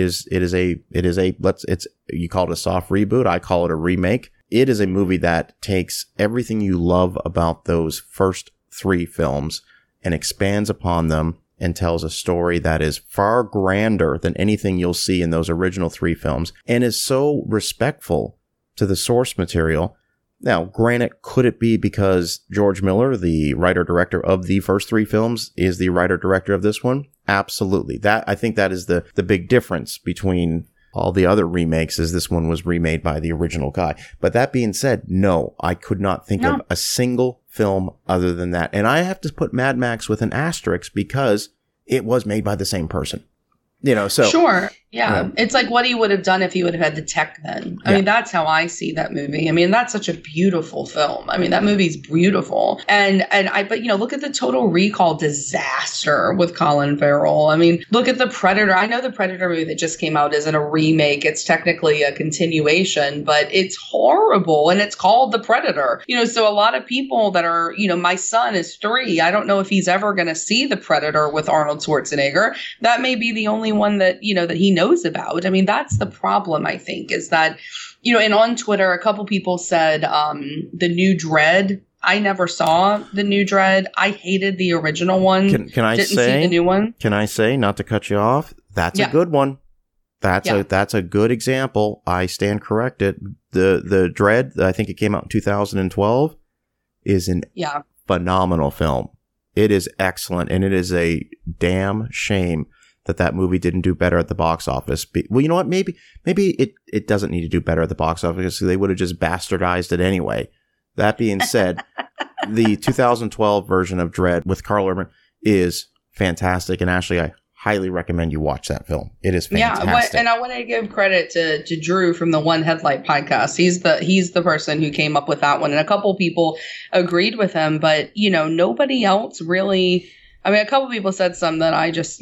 You call it a soft reboot. I call it a remake. It is a movie that takes everything you love about those first 3 films and expands upon them and tells a story that is far grander than anything you'll see in those original 3 films, and is so respectful to the source material. Now, granted, could it be because George Miller, the writer-director of the first 3 films, is the writer-director of this one? Absolutely. I think that is the big difference between all the other remakes, is this one was remade by the original guy. But that being said, no, I could not think of a single film other than that. And I have to put Mad Max with an asterisk because it was made by the same person. So. Sure. Yeah. It's like what he would have done if he would have had the tech then. I mean, that's how I see that movie. I mean, that's such a beautiful film. I mean, that movie's beautiful. But look at the Total Recall disaster with Colin Farrell. I mean, look at the Predator. I know the Predator movie that just came out isn't a remake. It's technically a continuation, but it's horrible. And it's called The Predator. So a lot of people that are, my son is 3. I don't know if he's ever going to see The Predator with Arnold Schwarzenegger. That may be the only one that, that he knows about. I mean, that's the problem, I think, is that, and on Twitter, a couple people said the new Dredd. I never saw the new Dredd. I hated the original one. Can I Didn't say see the new one? Can I say, not to cut you off, that's a good one. That's a good example. I stand corrected. The Dredd, I think it came out in 2012, is an phenomenal film. It is excellent, and it is a damn shame that movie didn't do better at the box office. Well, you know what? Maybe it doesn't need to do better at the box office because they would have just bastardized it anyway. That being said, the 2012 version of Dredd with Carl Urban is fantastic. And Ashley, I highly recommend you watch that film. It is fantastic. Yeah, and I want to give credit to Drew from the One Headlight podcast. He's the person who came up with that one. And a couple people agreed with him, but, nobody else really. I mean, a couple people said some that I just,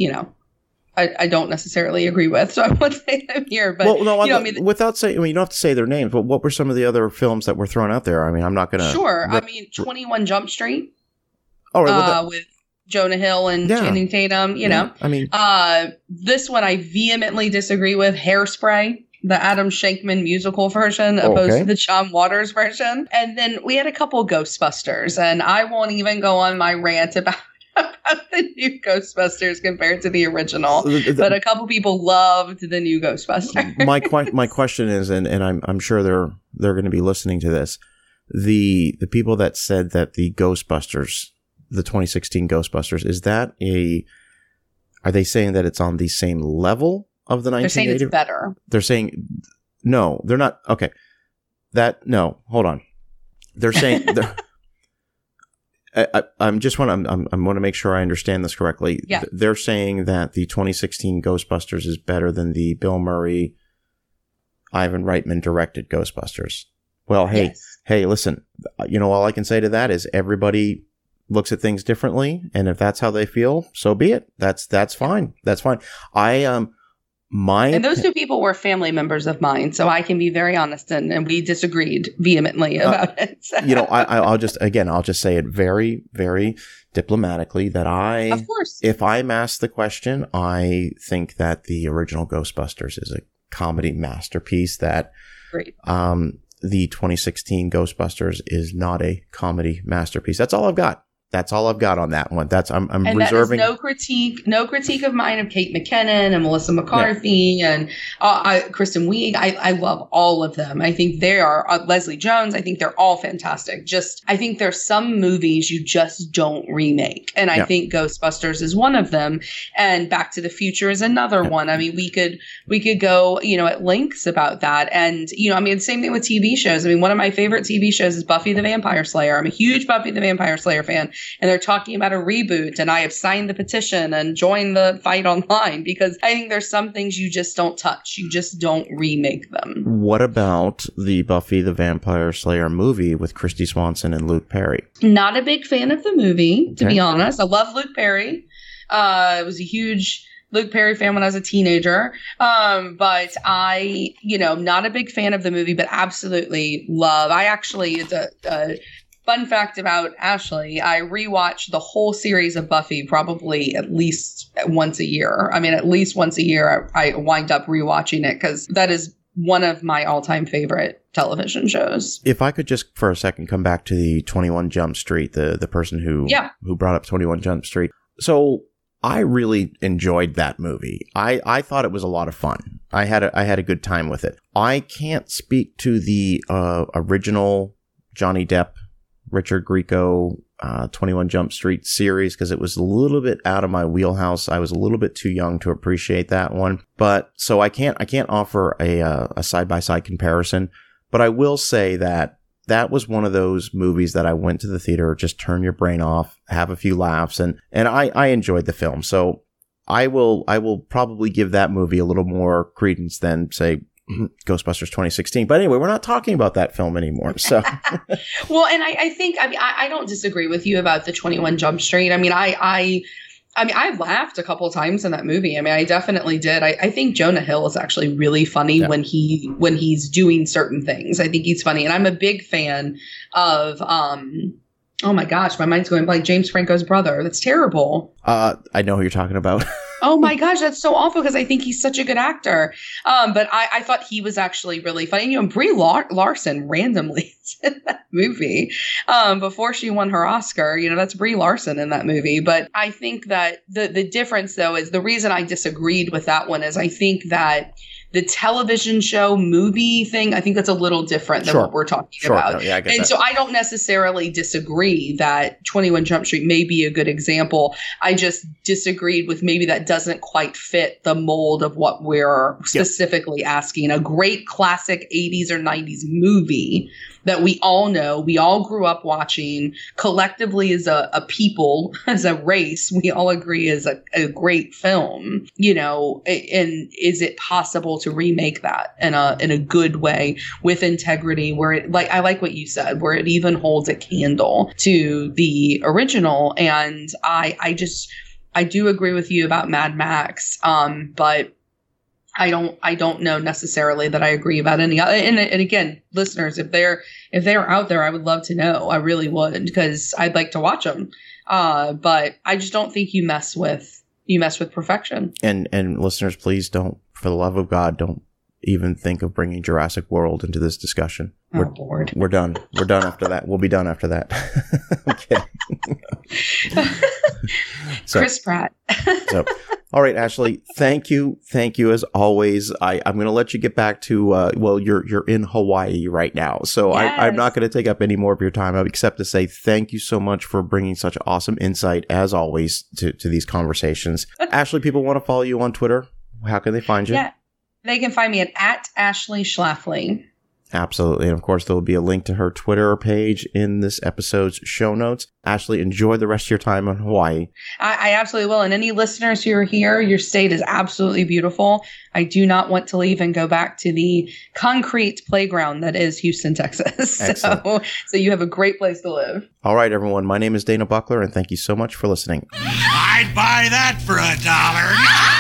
I don't necessarily agree with, so I won't say them here. But without saying, you don't have to say their names. But what were some of the other films that were thrown out there? I mean, I'm not going to. Sure. 21 Jump Street. Oh, right, with Jonah Hill and Channing Tatum. I mean, this one I vehemently disagree with. Hairspray, the Adam Shankman musical version, opposed to the John Waters version. And then we had a couple Ghostbusters, and I won't even go on my rant about the new Ghostbusters compared to the original, but a couple people loved the new Ghostbusters. My question is, and I'm sure they're going to be listening to this. The people that said that the Ghostbusters, the 2016 Ghostbusters, are they saying that it's on the same level of the 1980? They're saying it's better. They're saying no, they're not. Okay, hold on. They're saying they're. I want to make sure I understand this correctly. Yeah. They're saying that the 2016 Ghostbusters is better than the Bill Murray, Ivan Reitman directed Ghostbusters. Well, hey, listen, all I can say to that is everybody looks at things differently. And if that's how they feel, so be it. That's fine. That's fine. And those 2 people were family members of mine, so I can be very honest, and we disagreed vehemently about it. So. I'll just say it very, very diplomatically that of course, if I'm asked the question, I think that the original Ghostbusters is a comedy masterpiece. That great. The 2016 Ghostbusters is not a comedy masterpiece. That's all I've got. That's all I've got on that one. I'm and reserving. That is no critique of mine of Kate McKinnon and Melissa McCarthy and Kristen Wiig. I love all of them. I think they are Leslie Jones. I think they're all fantastic. I think there's some movies you just don't remake, and I think Ghostbusters is one of them. And Back to the Future is another one. I mean, we could go at lengths about that. And same thing with TV shows. I mean, one of my favorite TV shows is Buffy the Vampire Slayer. I'm a huge Buffy the Vampire Slayer fan. and they're talking about a reboot, and I have signed the petition and joined the fight online, because I think there's some things you just don't touch. You just don't remake them. What about the Buffy the Vampire Slayer movie with Christy Swanson and Luke Perry? Not a big fan of the movie, to be honest. I love Luke Perry. I was a huge Luke Perry fan when I was a teenager. But I, not a big fan of the movie, but absolutely love. It's a fun fact about Ashley. I rewatch the whole series of Buffy probably at least once a year. I mean, at least once a year I wind up rewatching it, because that is one of my all-time favorite television shows. If I could just for a second come back to the 21 Jump Street, the person who brought up 21 Jump Street. So I really enjoyed that movie. I thought it was a lot of fun. I had a good time with it. I can't speak to the original Johnny Depp, Richard Grieco, 21 Jump Street series, because it was a little bit out of my wheelhouse. I was a little bit too young to appreciate that one. But so I can't offer a side-by-side comparison, but I will say that was one of those movies that I went to the theater, just turn your brain off, have a few laughs, and I enjoyed the film. So I will probably give that movie a little more credence than, say, Ghostbusters 2016. But anyway, we're not talking about that film anymore. So, well, and I think I don't disagree with you about the 21 Jump Street. I mean, I laughed a couple times in that movie. I mean, I definitely did. I think Jonah Hill is actually really funny when he's doing certain things. I think he's funny, and I'm a big fan of oh my gosh, my mind's going blank. James Franco's brother. That's terrible. I know who you're talking about. Oh my gosh, that's so awful, because I think he's such a good actor. But I thought he was actually really funny. Brie Larson randomly is in that movie before she won her Oscar. That's Brie Larson in that movie. But I think that the difference, though, is the reason I disagreed with that one is I think that the television show movie thing, I think that's a little different than what we're talking about. No, yeah, I get and that. so I don't necessarily disagree that 21 Jump Street may be a good example. I just disagreed with maybe that doesn't quite fit the mold of what we're specifically asking. A great classic 80s or 90s movie that we all know, we all grew up watching collectively as a people, as a race, we all agree is a great film, and is it possible to remake that in a good way with integrity, where it, like, I like what you said, where it even holds a candle to the original. And I do agree with you about Mad Max. But I don't know necessarily that I agree about any other. And again, listeners, if they're out there, I would love to know. I really would, because I'd like to watch them. But I just don't think you mess with perfection. And listeners, please don't, for the love of God, don't even think of bringing Jurassic World into this discussion. Lord. We're done. We're done after that. We'll be done after that. Okay. Chris Pratt. All right, Ashley, thank you as always. I'm going to let you get back to, you're in Hawaii right now, so yes. I'm not going to take up any more of your time, except to say thank you so much for bringing such awesome insight, as always, to these conversations. Ashley, people want to follow you on Twitter. How can they find you? Yeah, they can find me at Ashley Schlafly. Absolutely. And of course, there will be a link to her Twitter page in this episode's show notes. Ashley, enjoy the rest of your time in Hawaii. I absolutely will. And any listeners who are here, your state is absolutely beautiful. I do not want to leave and go back to the concrete playground that is Houston, Texas. So you have a great place to live. All right, everyone. My name is Dana Buckler, and thank you so much for listening. I'd buy that for $1.